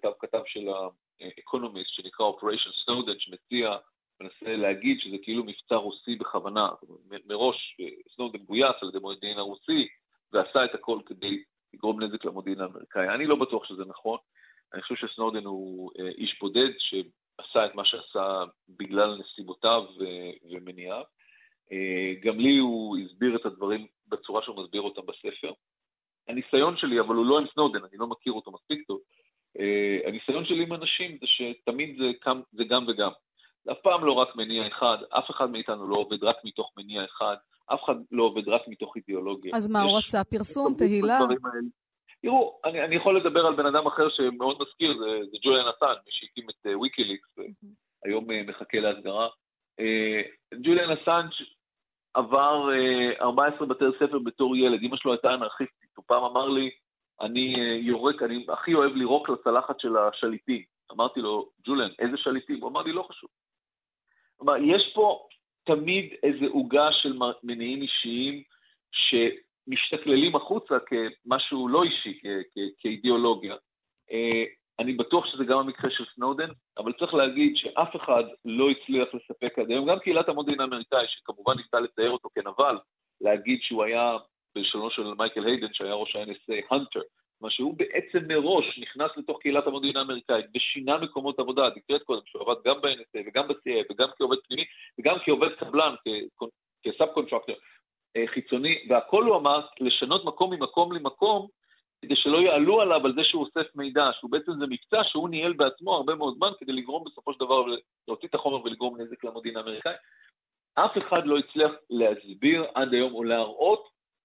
של האקונומיסט שנקרא Operation Snowden, שמציע, מנסה להגיד שזה כאילו מבצע רוסי בכוונה. מראש סנודן גויס על ידי המודיעין הרוסי, ועשה את הכל כדי לגרום נזק למודיעין האמריקאי. אני לא בטוח שזה נכון. אני חושב שסנודן הוא איש בודד שעשה את מה שעשה בגלל נסיבותיו ומניעיו. גם לי הוא הסביר את הדברים בצורה שהוא מסביר אותם בספר. הניסיון שלי, אבל הוא לא עם סנודן, אני לא מכיר אותו מספיק טוב, הניסיון שלי עם אנשים זה שתמיד זה, זה גם וגם. אף פעם לא רק מניע אחד, אף אחד מאיתנו לא עובד רק מתוך מניע אחד, אף אחד לא עובד רק מתוך אידיאולוגיה. אז מה הוא רצה? פרסום, תהילה? תראו, אני, אני יכול לדבר על בן אדם אחר שמאוד מזכיר, זה, זה ג'וליאן אסאנג', מי שהקים את ויקיליקס, היום מחכה להסגרה. ג'וליאן אסאנג' עבר ארבעה עשר בתי ספר בתור ילד, אמא שלו הייתה אנרכיסטית, הוא פעם אמר לי, אני יורק, אני הכי אוהב לירוק לצלחת של השליטים. אמרתי לו, ג'וליאן, איזה שליטים? הוא אמר לי, לא חשוב. כלומר, יש פה תמיד איזו עוגה של מניעים אישיים שמשתכללים החוצה כמשהו לא אישי, כאידיאולוגיה. אני בטוח שזה גם המקרה של סנודן, אבל צריך להגיד שאף אחד לא הצליח לספק עד היום, גם קהילת המודיעין האמריקאי, שכמובן ניסה לצייר אותו כנבל, להגיד שהוא היה בלשונו של מייקל היידן, שהיה ראש ה-אן אס איי, הנטר, מה שהוא בעצם מראש נכנס לתוך קהילת המודיעין האמריקאית, ושינה מקומות עבודה, דקראת קודם, שהוא עבד גם ב-אן אס איי וגם ב-סי איי איי, וגם כעובד פנימי, וגם כעובד קבלן, כסאב-קונטרקטור חיצוני, והכל הוא אמר, לשנות מקום ממקום למקום, כדי שלא יעלו עליו על זה שהוא אוסף מידע, שהוא בעצם זה מבצע שהוא ניהל בעצמו הרבה מאוד זמן, כדי לגרום בסופו של דבר, להוציא את החומר ולגרום נזק למודיעין האמריקאי. אף אחד לא הצליח להסביר עד היום או להראות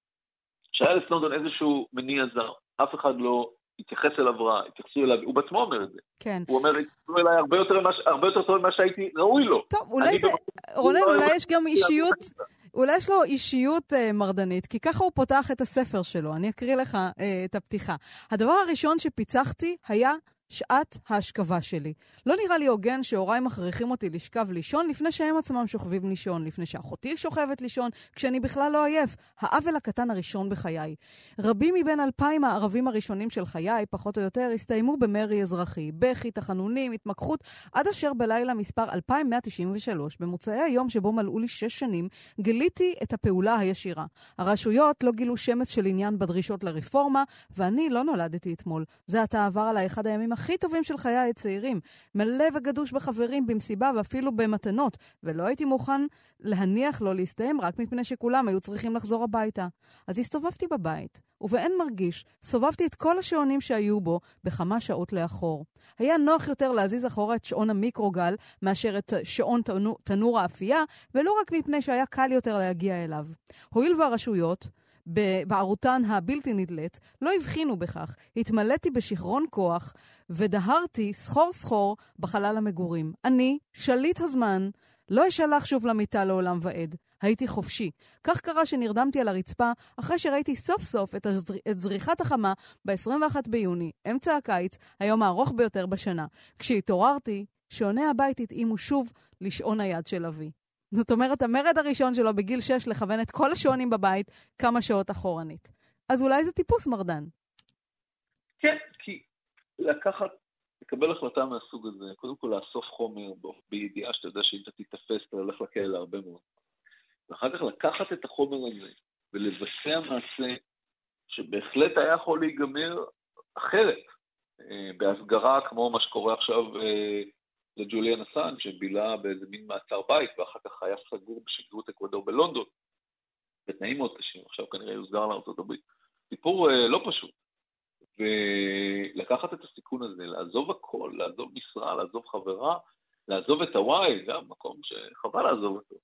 שהיה לסנודן איזשהו מניע זר. אף אחד לא התייחס אליו רע, התייחסו אליו, הוא בעצמו אומר את זה. כן. הוא אומר, התייחסו אליי הרבה יותר, הרבה יותר טוב ממה שהייתי ראוי לו. טוב, אולי זה, רונן, אולי יש גם אישיות, אולי יש לו אישיות uh, מרדנית, כי ככה הוא פותח את הספר שלו. אני אקריא לך uh, את הפתיחה. הדבר הראשון שפיצחתי היה שעת ההשכבה שלי. לא נראה לי הוגן שהוריי מכריחים אותי לשכב לישון לפני שהם עצמם שוכבים לישון, לפני שאחותי שוכבת לישון, כשאני בכלל לא עייף. העוול הקטן הראשון בחיי. רבים מבין אלפיים הערבים הראשונים של חיי, פחות או יותר, הסתיימו במרי אזרחי, בכי, תחנונים, התמקחות, עד אשר בלילה מספר אלפיים מאה תשעים ושלוש, במוצאי היום שבו מלאו לי שש שנים, גיליתי את הפעולה הישירה. הרשויות לא גילו שמץ של עניין בדרישות לרפורמה, ואני לא נולדתי אתמול. זה עתה עבר עליי אחד הימים הכי טובים של חיי הצעירים, מלא וגדוש בחברים, במסיבה ואפילו במתנות, ולא הייתי מוכן להניח לו להסתיים רק מפני שכולם היו צריכים לחזור הביתה. אז הסתובבתי בבית, ובאין מרגיש, סובבתי את כל השעונים שהיו בו בכמה שעות לאחור. היה נוח יותר להזיז אחורה את שעון המיקרוגל מאשר את שעון תנור, תנור האפייה, ולא רק מפני שהיה קל יותר להגיע אליו. הואיל והרשויות בערותן הבלתי נדלת, לא הבחינו בכך. התמלאתי בשכרון כוח ודהרתי סחור סחור בחלל המגורים. אני, שליט הזמן, לא אשלח שוב למיטה לעולם ועד. הייתי חופשי. כך קרה שנרדמתי על הרצפה אחרי שראיתי סוף סוף את, הזר... את זריחת החמה ב-עשרים ואחד ביוני, אמצע הקיץ, היום הארוך ביותר בשנה. כשהתעוררתי, שעוני הבית התאימו שוב לשעון היד של אבי. זאת אומרת, המרד הראשון שלו בגיל שש לכוון את כל השעונים בבית כמה שעות אחורנית. אז אולי זה טיפוס מרדן. כן, כי לקחת, לקבל החלטה מהסוג הזה, קודם כל לאסוף חומר בו, בידיעה שאתה יודע שאם אתה תתפס, אתה הולך לכאלה להרבה מאוד. ואחר כך לקחת את החומר הזה ולבצע מעשה שבהחלט היה יכול להיגמר אחרת, בהסגרה כמו מה שקורה עכשיו לג'וליאן אסאנג' שבילה באיזה מין מעצר בית, ואחר כך היה סגור בשגרירות אקוודור בלונדון, בתנאים מאוד קשים, עכשיו כנראה יוסגר לארצות הברית. סיפור לא פשוט. ולקחת את הסיכון הזה, לעזוב הכל, לעזוב משרה, לעזוב חברה, לעזוב את הוואי, גם מקום שחבל לעזוב אותו.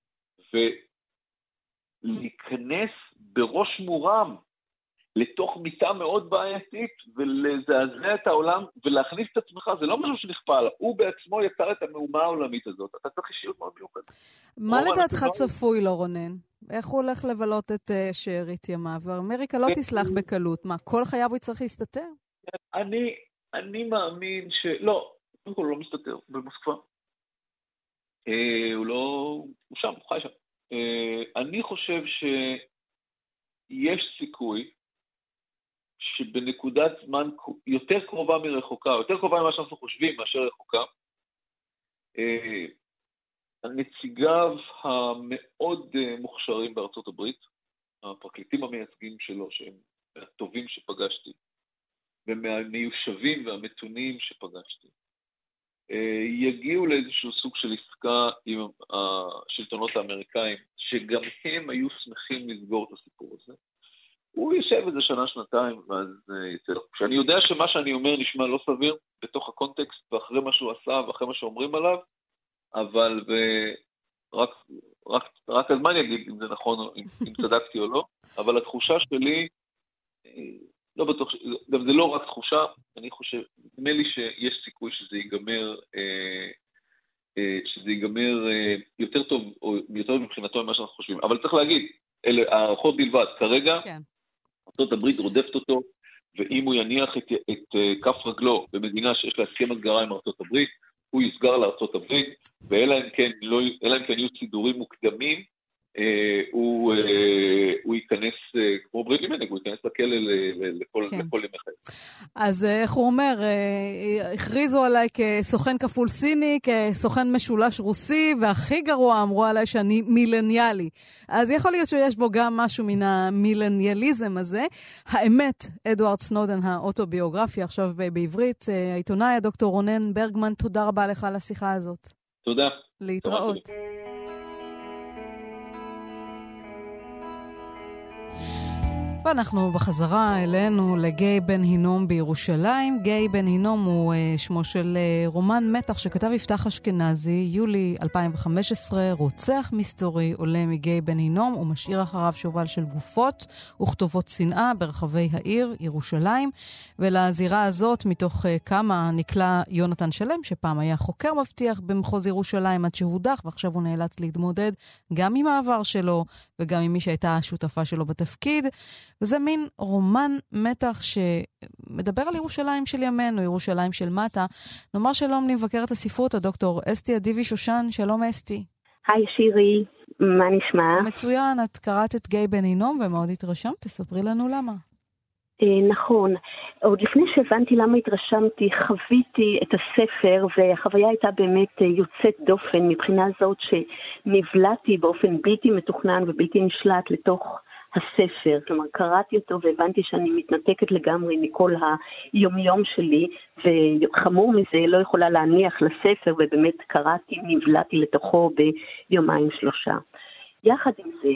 ולהיכנס בראש מורם לתוך מיטה מאוד בעייתית, ולזעזע את העולם, ולהכניס את עצמך, זה לא משהו שנכפה עליו, הוא בעצמו יצר את המהומה העולמית הזאת, אתה צריך אישיות מאוד מיוחדת. מה לדעתך צפוי לו, רונן? איך הוא הולך לבלות את שארית ימיו? ואמריקה לא תסלח בקלות, מה, כל חייו הוא יצטרך להסתתר? אני, אני מאמין ש... לא, קודם כל הוא לא מסתתר, במוסקבה. הוא לא... הוא שם, הוא חי שם. אני חושב שיש סיכוי שבנקודת זמן יותר קרובה מרחוקה, יותר קרובה ממה שאנחנו חושבים מאשר רחוקה, הנציגיו המאוד מוכשרים בארצות הברית, הפרקליטים המייצגים שלו, שהם הטובים שפגשתי, ומהמיושבים והמתונים שפגשתי, יגיעו לאיזשהו סוג של עסקה עם השלטונות האמריקאים, שגם הם היו שמחים לסגור את הסיפור הזה. הוא יושב איזה שנה, שנתיים, ואז יצא לו. כשאני יודע שמה שאני אומר נשמע לא סביר, בתוך הקונטקסט, ואחרי מה שהוא עשה, ואחרי מה שאומרים עליו, אבל רק, רק, רק הזמן יגיד אם זה נכון, אם, אם צדקתי או לא, אבל התחושה שלי, לא בטוח, גם זה לא רק תחושה, אני חושב, נדמה לי שיש סיכוי שזה ייגמר, שזה ייגמר יותר טוב, או יותר מבחינתו ממה שאנחנו חושבים. אבל צריך להגיד, אלה הערכות בלבד, כרגע, כן. ארצות הברית רודפת אותו, ואם הוא יניח את, את כף רגלו במדינה שיש לה הסכם הסגרה עם ארצות הברית, הוא יסגר לארצות הברית, ואלא אם כן, לא, אלא אם כן יהיו סידורים מוקדמים, אה, הוא, אה, הוא ייכנס, אה, כמו ברדלי מנהיג, הוא ייכנס לכלא לכל, כן. לכל ימי חיים. אז איך הוא אומר, אה, הכריזו עליי כסוכן כפול סיני, כסוכן משולש רוסי, והכי גרוע אמרו עליי שאני מילניאלי. אז יכול להיות שיש בו גם משהו מן המילניאליזם הזה. האמת, אדוארד סנודן, האוטוביוגרפיה, עכשיו בעברית, העיתונאי הדוקטור רונן ברגמן, תודה רבה לך על השיחה הזאת. תודה. להתראות. ואנחנו בחזרה אלינו לגיא בן הינום בירושלים. גיא בן הינום הוא uh, שמו של uh, רומן מתח שכתב יפתח אשכנזי, יולי אלפיים וחמש עשרה, רוצח מסתורי עולה מגיא בן הינום ומשאיר אחריו שובל של גופות וכתובות שנאה ברחבי העיר ירושלים. ולזירה הזאת מתוך uh, כמה נקלע יונתן שלם, שפעם היה חוקר מבטיח במחוז ירושלים עד שהודח, ועכשיו הוא נאלץ להתמודד גם עם העבר שלו וגם עם מי שהייתה השותפה שלו בתפקיד. וזה מין רומן מתח שמדבר על ירושלים של ימינו, ירושלים של מטה. נאמר שלום למבקרת הספרות, הדוקטור אסתי אדיבי שושן. שלום אסתי. היי שירי, מה נשמע? מצוין, את קראת את גיא בן הינום ומאוד התרשמת, תספרי לנו למה. נכון, עוד לפני שהבנתי למה התרשמתי, חוויתי את הספר, והחוויה הייתה באמת יוצאת דופן מבחינה זאת שנבלעתי באופן בלתי מתוכנן ובלתי נשלט לתוך הספר. כלומר, קראתי אותו והבנתי שאני מתנתקת לגמרי מכל היומיום שלי, וחמור מזה לא יכולה להניח לספר, ובאמת קראתי, נבלעתי לתוכו ביומיים שלושה. יחד עם זה,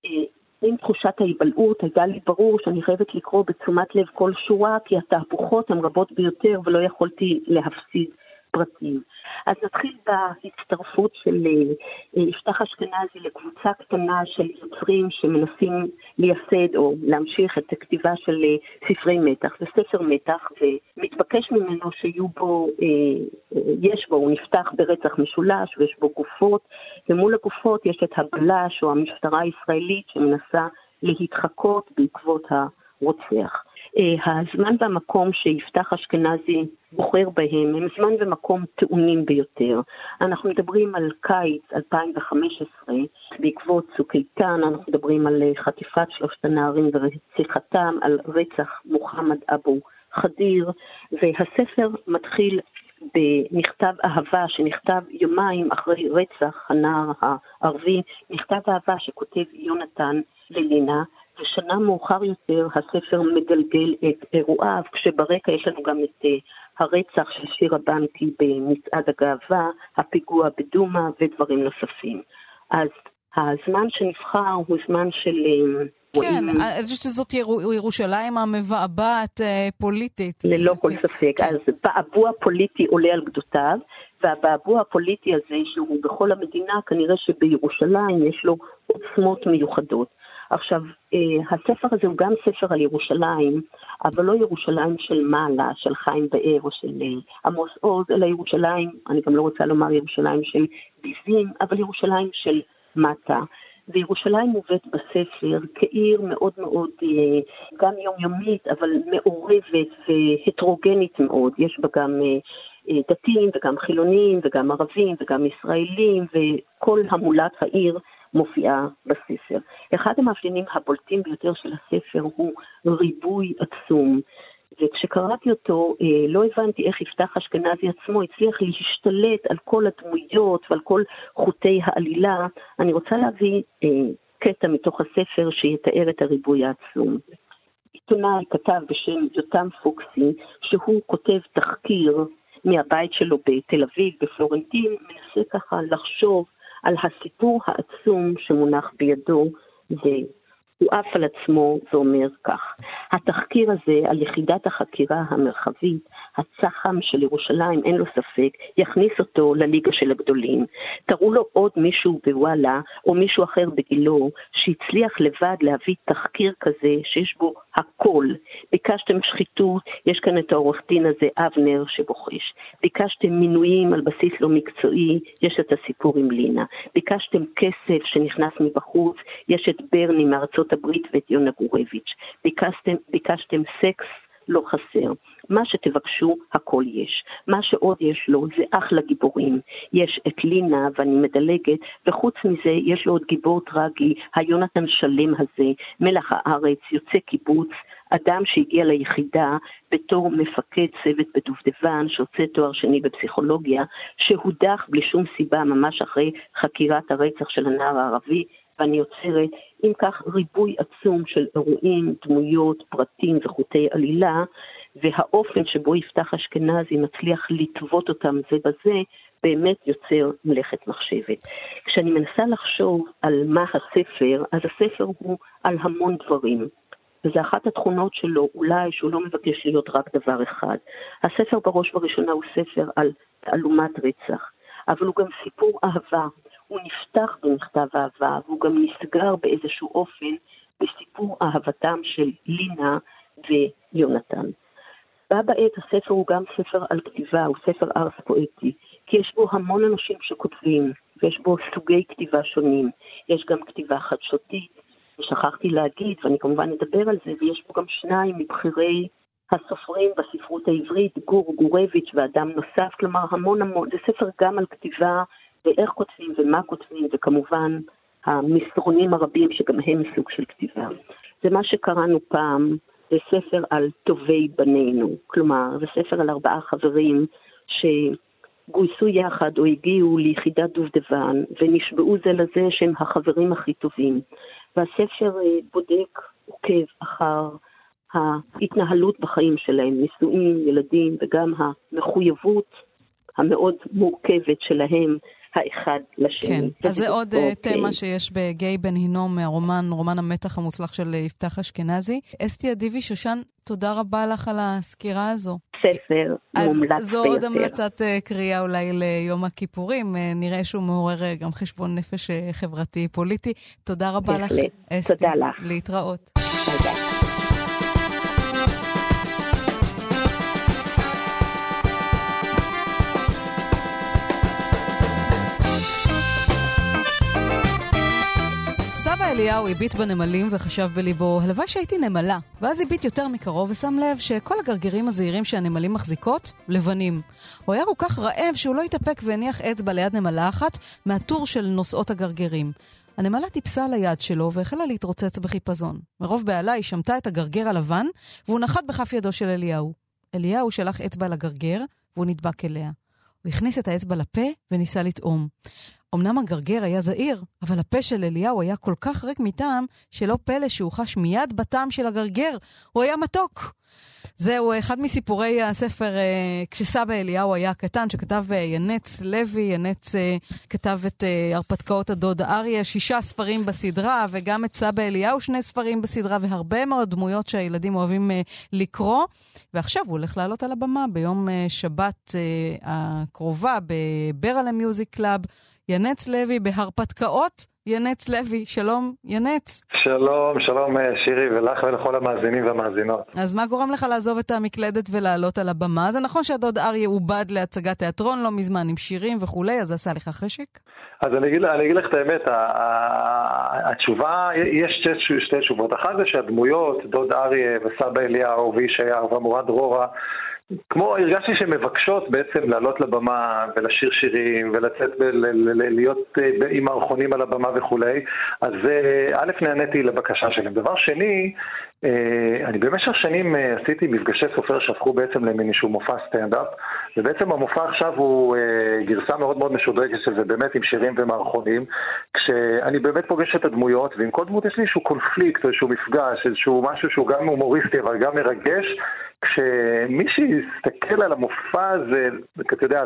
עם תחושת ההיבלעות, הייתה לי ברור שאני חייבת לקרוא בתשומת לב כל שורה, כי התהפוכות הן רבות ביותר ולא יכולתי להפסיד פרטים. אז נתחיל בהצטרפות של יפתח אשכנזי לקבוצה קטנה של יוצרים שמנסים לייסד או להמשיך את הכתיבה של ספרי מתח. זה ספר מתח ומתבקש ממנו שיהיו בו, יש בו, הוא נפתח ברצח משולש ויש בו גופות, ומול הגופות יש את הבלש או המשטרה הישראלית שמנסה להתחקות בעקבות הרוצח. הזמן והמקום שיפתח אשכנזי בוחר בהם הם זמן ומקום טעונים ביותר. אנחנו מדברים על קיץ אלפיים וחמש עשרה, בעקבות צוק איתן, אנחנו מדברים על חטיפת שלושת הנערים ורציחתם, על רצח מוחמד אבו חדיר, והספר מתחיל במכתב אהבה שנכתב יומיים אחרי רצח הנער הערבי, מכתב אהבה שכותב יונתן ללינה, ושנה מאוחר יותר הספר מגלגל את אירועיו, כשברקע יש לנו גם את הרצח של שירה בנקי במצעד הגאווה, הפיגוע בדומה ודברים נוספים. אז הזמן שנבחר הוא זמן של... כן, אני חושבת שזאת ירושלים המבעבעת פוליטית. ללא כל ספק. אז בעבוע פוליטי עולה על גדותיו, והבעבוע הפוליטי הזה שהוא בכל המדינה, כנראה שבירושלים יש לו עוצמות מיוחדות. עכשיו, הספר הזה הוא גם ספר על ירושלים, אבל לא ירושלים של מעלה, של חיים באר או של עמוס עוז, אלא ירושלים, אני גם לא רוצה לומר ירושלים של ביזים, אבל ירושלים של מטה. וירושלים מובאת בספר כעיר מאוד מאוד, גם יומיומית, אבל מעורבת והטרוגנית מאוד. יש בה גם דתיים וגם חילונים וגם ערבים וגם ישראלים, וכל המולת העיר מופיעה בספר. אחד המאפיינים הבולטים ביותר של הספר הוא ריבוי עצום, וכשקראתי אותו לא הבנתי איך יפתח אשכנזי עצמו הצליח להשתלט על כל הדמויות ועל כל חוטי העלילה. אני רוצה להביא קטע מתוך הספר שיתאר את הריבוי העצום. עיתונאי כתב בשם יותם פוקסי, שהוא כותב תחקיר מהבית שלו בתל אביב, בפלורנטין, מנסה ככה לחשוב על הסיפור העצום שמונח בידו, והוא עף על עצמו ואומר כך: התחקיר הזה על יחידת החקירה המרחבית, הצח"ם של ירושלים, אין לו ספק, יכניס אותו לליגה של הגדולים. תראו לו עוד מישהו בוואלה, או מישהו אחר בגילו, שהצליח לבד להביא תחקיר כזה שיש בו הכל. ביקשתם שחיתות, יש כאן את העורך דין הזה אבנר שבוחש. ביקשתם מינויים על בסיס לא מקצועי, יש את הסיפור עם לינה. ביקשתם כסף שנכנס מבחוץ, יש את ברני מארצות הברית ואת יונה גורביץ'. ביקשתם, ביקשתם סקס, לא חסר. מה שתבקשו, הכל יש. מה שעוד יש לו זה אחלה גיבורים. יש את לינה, ואני מדלגת, וחוץ מזה יש לו עוד גיבור טרגי, היונתן שלם הזה, מלח הארץ, יוצא קיבוץ, אדם שהגיע ליחידה בתור מפקד צוות בדובדבן, שעושה תואר שני בפסיכולוגיה, שהודח בלי שום סיבה ממש אחרי חקירת הרצח של הנער הערבי, ואני יוצרת עם כך ריבוי עצום של אירועים, דמויות, פרטים וחוטי עלילה, והאופן שבו יפתח אשכנזי מצליח לטוות אותם זה בזה, באמת יוצר מלאכת מחשבת. כשאני מנסה לחשוב על מה הספר, אז הספר הוא על המון דברים. וזה אחת התכונות שלו, אולי שהוא לא מבקש להיות רק דבר אחד. הספר בראש ובראשונה הוא ספר על תעלומת רצח, אבל הוא גם סיפור אהבה. הוא נפתח במכתב אהבה, והוא גם נסגר באיזשהו אופן בסיפור אהבתם של לינה ויונתן. בה בעת הספר הוא גם ספר על כתיבה, הוא ספר ארס פואטי, כי יש בו המון אנשים שכותבים, ויש בו סוגי כתיבה שונים. יש גם כתיבה חדשותית, ושכחתי להגיד, ואני כמובן אדבר על זה, ויש פה גם שניים מבחירי הסופרים בספרות העברית, גור גורביץ' ואדם נוסף, כלומר המון המון, זה ספר גם על כתיבה, ואיך כותבים ומה כותבים, וכמובן המסרונים הרבים שגם הם סוג של כתיבה. זה מה שקראנו פעם, זה ספר על טובי בנינו, כלומר זה ספר על ארבעה חברים שגויסו יחד או הגיעו ליחידת דובדבן ונשבעו זה לזה שהם החברים הכי טובים. והספר בודק, עוקב אחר ההתנהלות בחיים שלהם, נישואים, ילדים, וגם המחויבות המאוד מורכבת שלהם האחד לשני. כן, אז זה עוד תמה שיש בגיא בן הינום מהרומן, רומן המתח המוצלח של יפתח אשכנזי. אסתי אדיבי שושן, תודה רבה לך על הסקירה הזו. ספר מומלץ ביותר. אז זו עוד המלצת קריאה אולי ליום הכיפורים, נראה שהוא מעורר גם חשבון נפש חברתי פוליטי. תודה רבה לך, אסתי. תודה לך. להתראות. תודה. סבא אליהו הביט בנמלים וחשב בליבו, הלוואי שהייתי נמלה. ואז הביט יותר מקרוב ושם לב שכל הגרגירים הזעירים שהנמלים מחזיקות, לבנים. הוא היה כל כך רעב שהוא לא התאפק והניח אצבע ליד נמלה אחת מהטור של נושאות הגרגירים. הנמלה טיפסה על היד שלו והחלה להתרוצץ בחיפזון. מרוב בעלה היא שמתה את הגרגר הלבן והוא נחת בכף ידו של אליהו. אליהו שלח אצבע לגרגר והוא נדבק אליה. הוא הכניס את האצבע לפה וניסה לטעום. אמנם הגרגר היה זעיר, אבל הפה של אליהו היה כל כך ריק מטעם, שלא פלא שהוא חש מיד בטעם של הגרגר. הוא היה מתוק. זהו אחד מסיפורי הספר כשסבא אליהו היה קטן, שכתב ינץ לוי. ינץ כתב את הרפתקאות הדוד אריה, שישה ספרים בסדרה, וגם את סבא אליהו שני ספרים בסדרה, והרבה מאוד דמויות שהילדים אוהבים לקרוא. ועכשיו הוא הולך לעלות על הבמה ביום שבת הקרובה בברלה מיוזיק קלאב. ינץ לוי בהרפתקאות. ינץ לוי, שלום ינץ. שלום, שלום שירי, ולך ולכל המאזינים והמאזינות. אז מה גורם לך לעזוב את המקלדת ולעלות על הבמה? זה נכון שהדוד אריה עובד להצגת תיאטרון לא מזמן עם שירים וכולי, אז זה עשה לך חשק? אז אני אגיד, אני אגיד לך את האמת, התשובה, יש שתי, שתי תשובות. אחת זה שהדמויות, דוד אריה וסבא אליהו וישעיהו ומורד דרורה, כמו הרגשתי שמבקשות בעצם לעלות לבמה ולשיר שירים ולצאת ולהיות עם מערכונים על הבמה וכולי, אז א' נעניתי לבקשה שלהם. דבר שני, אני במשך שנים עשיתי מפגשי סופר שהפכו בעצם למין איזשהו מופע סטנדאפ, ובעצם המופע עכשיו הוא גרסה מאוד מאוד משודרגת של זה, באמת עם שירים ומערכונים, כשאני באמת פוגש את הדמויות, ועם כל דמות יש לי איזשהו קונפליקט, איזשהו מפגש, איזשהו משהו שהוא גם הומוריסטי, אבל גם מרגש, כשמי שיסתכל על המופע הזה, אתה יודע,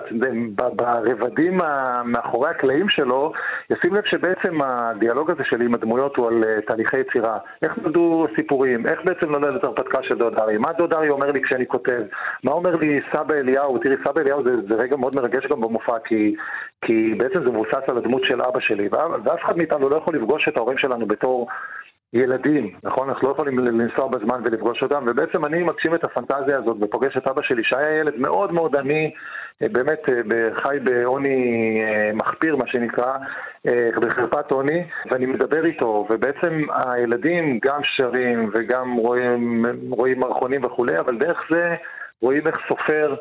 ברבדים מאחורי הקלעים שלו, ישים לב שבעצם הדיאלוג הזה שלי עם הדמויות הוא על תהליכי יצירה. איך נולדו סיפורים? איך בעצם נולדת הרפתקה של דוד אריה? מה דוד אריה אומר לי כשאני כותב? מה אומר לי סבא אליהו? תראי, סבא אליהו זה, זה רגע מאוד מרגש גם במופע, כי, כי בעצם זה מבוסס על הדמות של אבא שלי, ואף אחד מאיתנו לא יכול לפגוש את ההורים שלנו בתור ילדים, נכון? אנחנו לא יכולים לנסוע בזמן ולפגוש אותם, ובעצם אני מגשים את הפנטזיה הזאת ופוגש את אבא שלי שהיה ילד מאוד מאוד עני, באמת חי בעוני מחפיר מה שנקרא, בחרפת עוני, ואני מדבר איתו, ובעצם הילדים גם שרים וגם רואים, רואים מערכונים וכולי, אבל דרך זה רואים איך סופר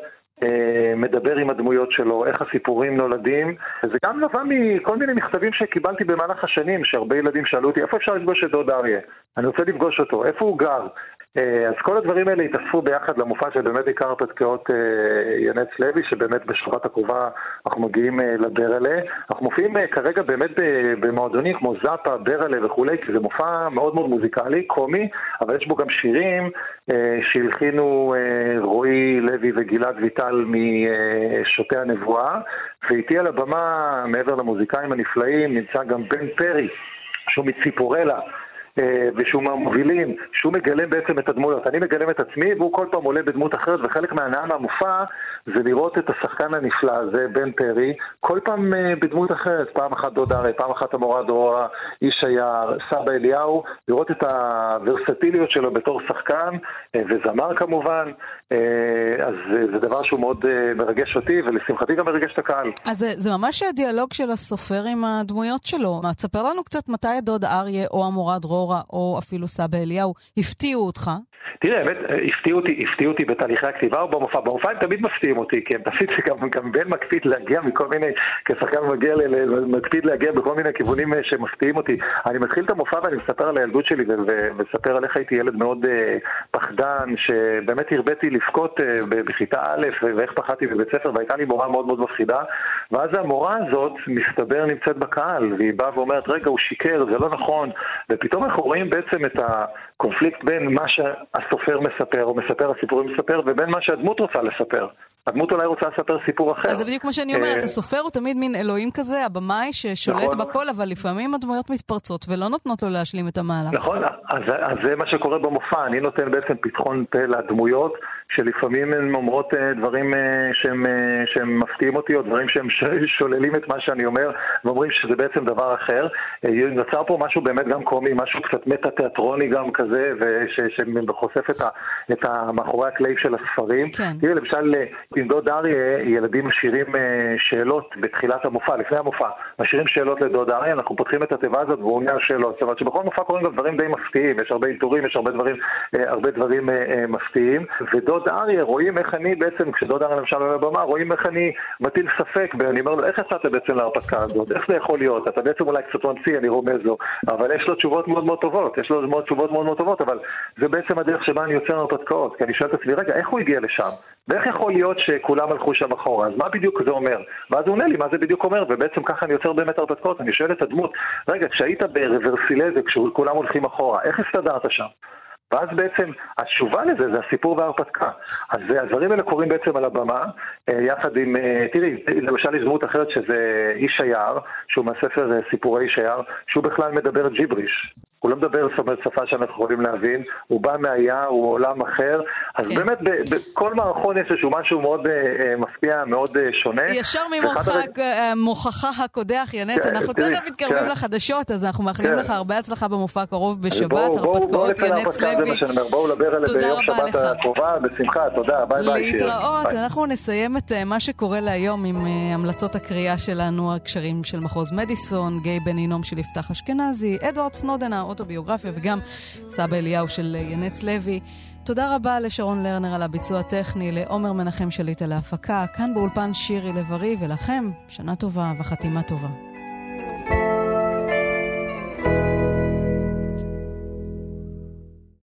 מדבר עם הדמויות שלו, איך הסיפורים נולדים. זה גם נבע מכל מיני מכתבים שקיבלתי במהלך השנים, שהרבה ילדים שאלו אותי, איפה אפשר לפגוש את דוד אריה? אני רוצה לפגוש אותו, איפה הוא גר? אז כל הדברים האלה התאספו ביחד למופע שבאמת עיקר הרפתקאות ינץ לוי, שבאמת בשבת הקרובה אנחנו מגיעים לברלה. אנחנו מופיעים כרגע באמת במועדונים כמו זאפה, ברלה וכולי, כי זה מופע מאוד מאוד מוזיקלי, קומי, אבל יש בו גם שירים שהלחינו רועי לוי וגלעד ויטל משוטי הנבואה, ואיתי על הבמה, מעבר למוזיקאים הנפלאים, נמצא גם בן פרי, שהוא מציפורלה, ושהוא מהמובילים, שהוא מגלם בעצם את הדמויות. אני מגלם את עצמי, והוא כל פעם עולה בדמות אחרת, וחלק מהנאה מהמופע זה לראות את השחקן הנפלא הזה, בן פרי, כל פעם בדמות אחרת, פעם אחת דוד אריה, פעם אחת המורה דרורה, איש היער, סבא אליהו, לראות את הוורסטיליות שלו בתור שחקן, וזמר כמובן, אז זה דבר שהוא מאוד מרגש אותי, ולשמחתי גם מרגש את הקהל. אז זה, זה ממש הדיאלוג של הסופר עם הדמויות שלו. מה, תספר לנו קצת מתי דוד אריה או המורה דרורה או אפילו סבא אליהו הפתיעו אותך? תראה, האמת, הפתיעו אותי, הפתיעו אותי בתהליכי הכתיבה או במופע. במופע הם תמיד מפתיעים אותי, כי הם תמיד גם, גם בין מקפיד להגיע מכל מיני, כשחקן מגיע, מקפיד להגיע בכל מיני כיוונים שמפתיעים אותי. אני מתחיל את המופע ואני מספר על הילדות שלי, ומספר על איך הייתי ילד מאוד פחדן, שבאמת הרבאתי לפקוט בכיתה א', ואיך פחדתי בבית ספר, והייתה לי מורה מאוד מאוד מפחידה, ואז המורה הזאת מסתבר נמצאת בקהל, והיא באה ואומרת, רגע, הוא שיקר, זה לא נכון, ופתאום אנחנו רואים בעצם את הקונפליקט בין מה שהסופר מספר, או מספר הסיפורים מספר, ובין מה שהדמות רוצה לספר. הדמות אולי רוצה לספר סיפור אחר. אז זה בדיוק מה שאני אומרת, הסופר הוא תמיד מין אלוהים כזה, הבמאי ששולט בכל, אבל לפעמים הדמויות מתפרצות, ולא נותנות לו להשלים את המהלך. נכון, אז, אז זה מה שקורה במופע, אני נותן בעצם פתחון פה לדמויות, שלפעמים הן אומרות דברים שהם, שהם מפתיעים אותי, או דברים שהם שוללים את מה שאני אומר, ואומרים שזה בעצם דבר אחר. נוצר פה משהו באמת גם קומי, משהו קצת מטה-תיאטרוני גם כזה, שחושף את, את המאחורי הקלעים של הספרים. כן. תראה, למשל, עם דוד אריה, ילדים משאירים שאלות בתחילת המופע, לפני המופע. משאירים שאלות לדוד אריה, אנחנו פותחים את התיבה הזאת והוא עונה שאלות. זאת אומרת שבכל מופע קוראים גם דברים די מפתיעים, יש הרבה אינטורים, יש הרבה דברים, הרבה דברים מפתיעים. ודוד אריה, רואים איך אני בעצם, כשדוד אריה למשל על הבמה, רואים איך אני מטיל ספק, ואני אומר לו, איך יצאת בעצם להרפתקה הזאת? איך זה יכול להיות? אתה בעצם אולי קצת ממציא, אני רומז לו, אבל יש לו תשובות מאוד מאוד טובות, יש לו מאוד תשובות מאוד מאוד טובות, אבל זה בעצם הדרך שבה אני יוצר הרפתקאות, כי אני שואל את עצמי, רגע, איך הוא הגיע לשם? ואיך יכול להיות שכולם הלכו שם אחורה? אז מה בדיוק זה אומר? ואז הוא עונה לי, מה זה בדיוק אומר? ובעצם ככה אני יוצר באמת הרפתקאות, אני שואל את הדמות, רגע, כשהיית ברוורסילזה, כשכולם הולכים אחורה, איך הסתדרת שם? ואז בעצם התשובה לזה זה הסיפור וההרפתקה. אז הדברים האלה קורים בעצם על הבמה, יחד עם, תראי, למשל יש דמות אחרת שזה איש היער, שהוא מהספר סיפורי איש היער, שהוא בכלל מדבר ג'יבריש. הוא לא מדבר, זאת אומרת, שפה שאנחנו יכולים להבין, הוא בא מהיער, הוא עולם אחר, אז כן. באמת בכל מערכון יש איזשהו משהו מאוד uh, מפתיע, מאוד uh, שונה. ישר ממוכחה הקודח, ינץ, כן, אנחנו תכף מתקרבים כן. לחדשות, אז אנחנו מאחלים כן. לך הרבה הצלחה במופע קרוב בשבת, הרפתקאות ינץ לוי. בואו לדבר עליהם ביום שבת הקרובה, בשמחה, תודה, ביי ביי. להתראות, אנחנו נסיים את מה שקורה להיום עם המלצות הקריאה שלנו, הקשרים של מחוז מדיסון, גיא בן הינום של יפתח אשכנזי, אדוארד סנודן, האוטוביוגרפיה, וגם סבא אליהו של ינץ לוי. תודה רבה לשרון לרנר על הביצוע הטכני, לעומר מנחם שליט על ההפקה, כאן באולפן שירי לב-ארי, ולכם שנה טובה וחתימה טובה.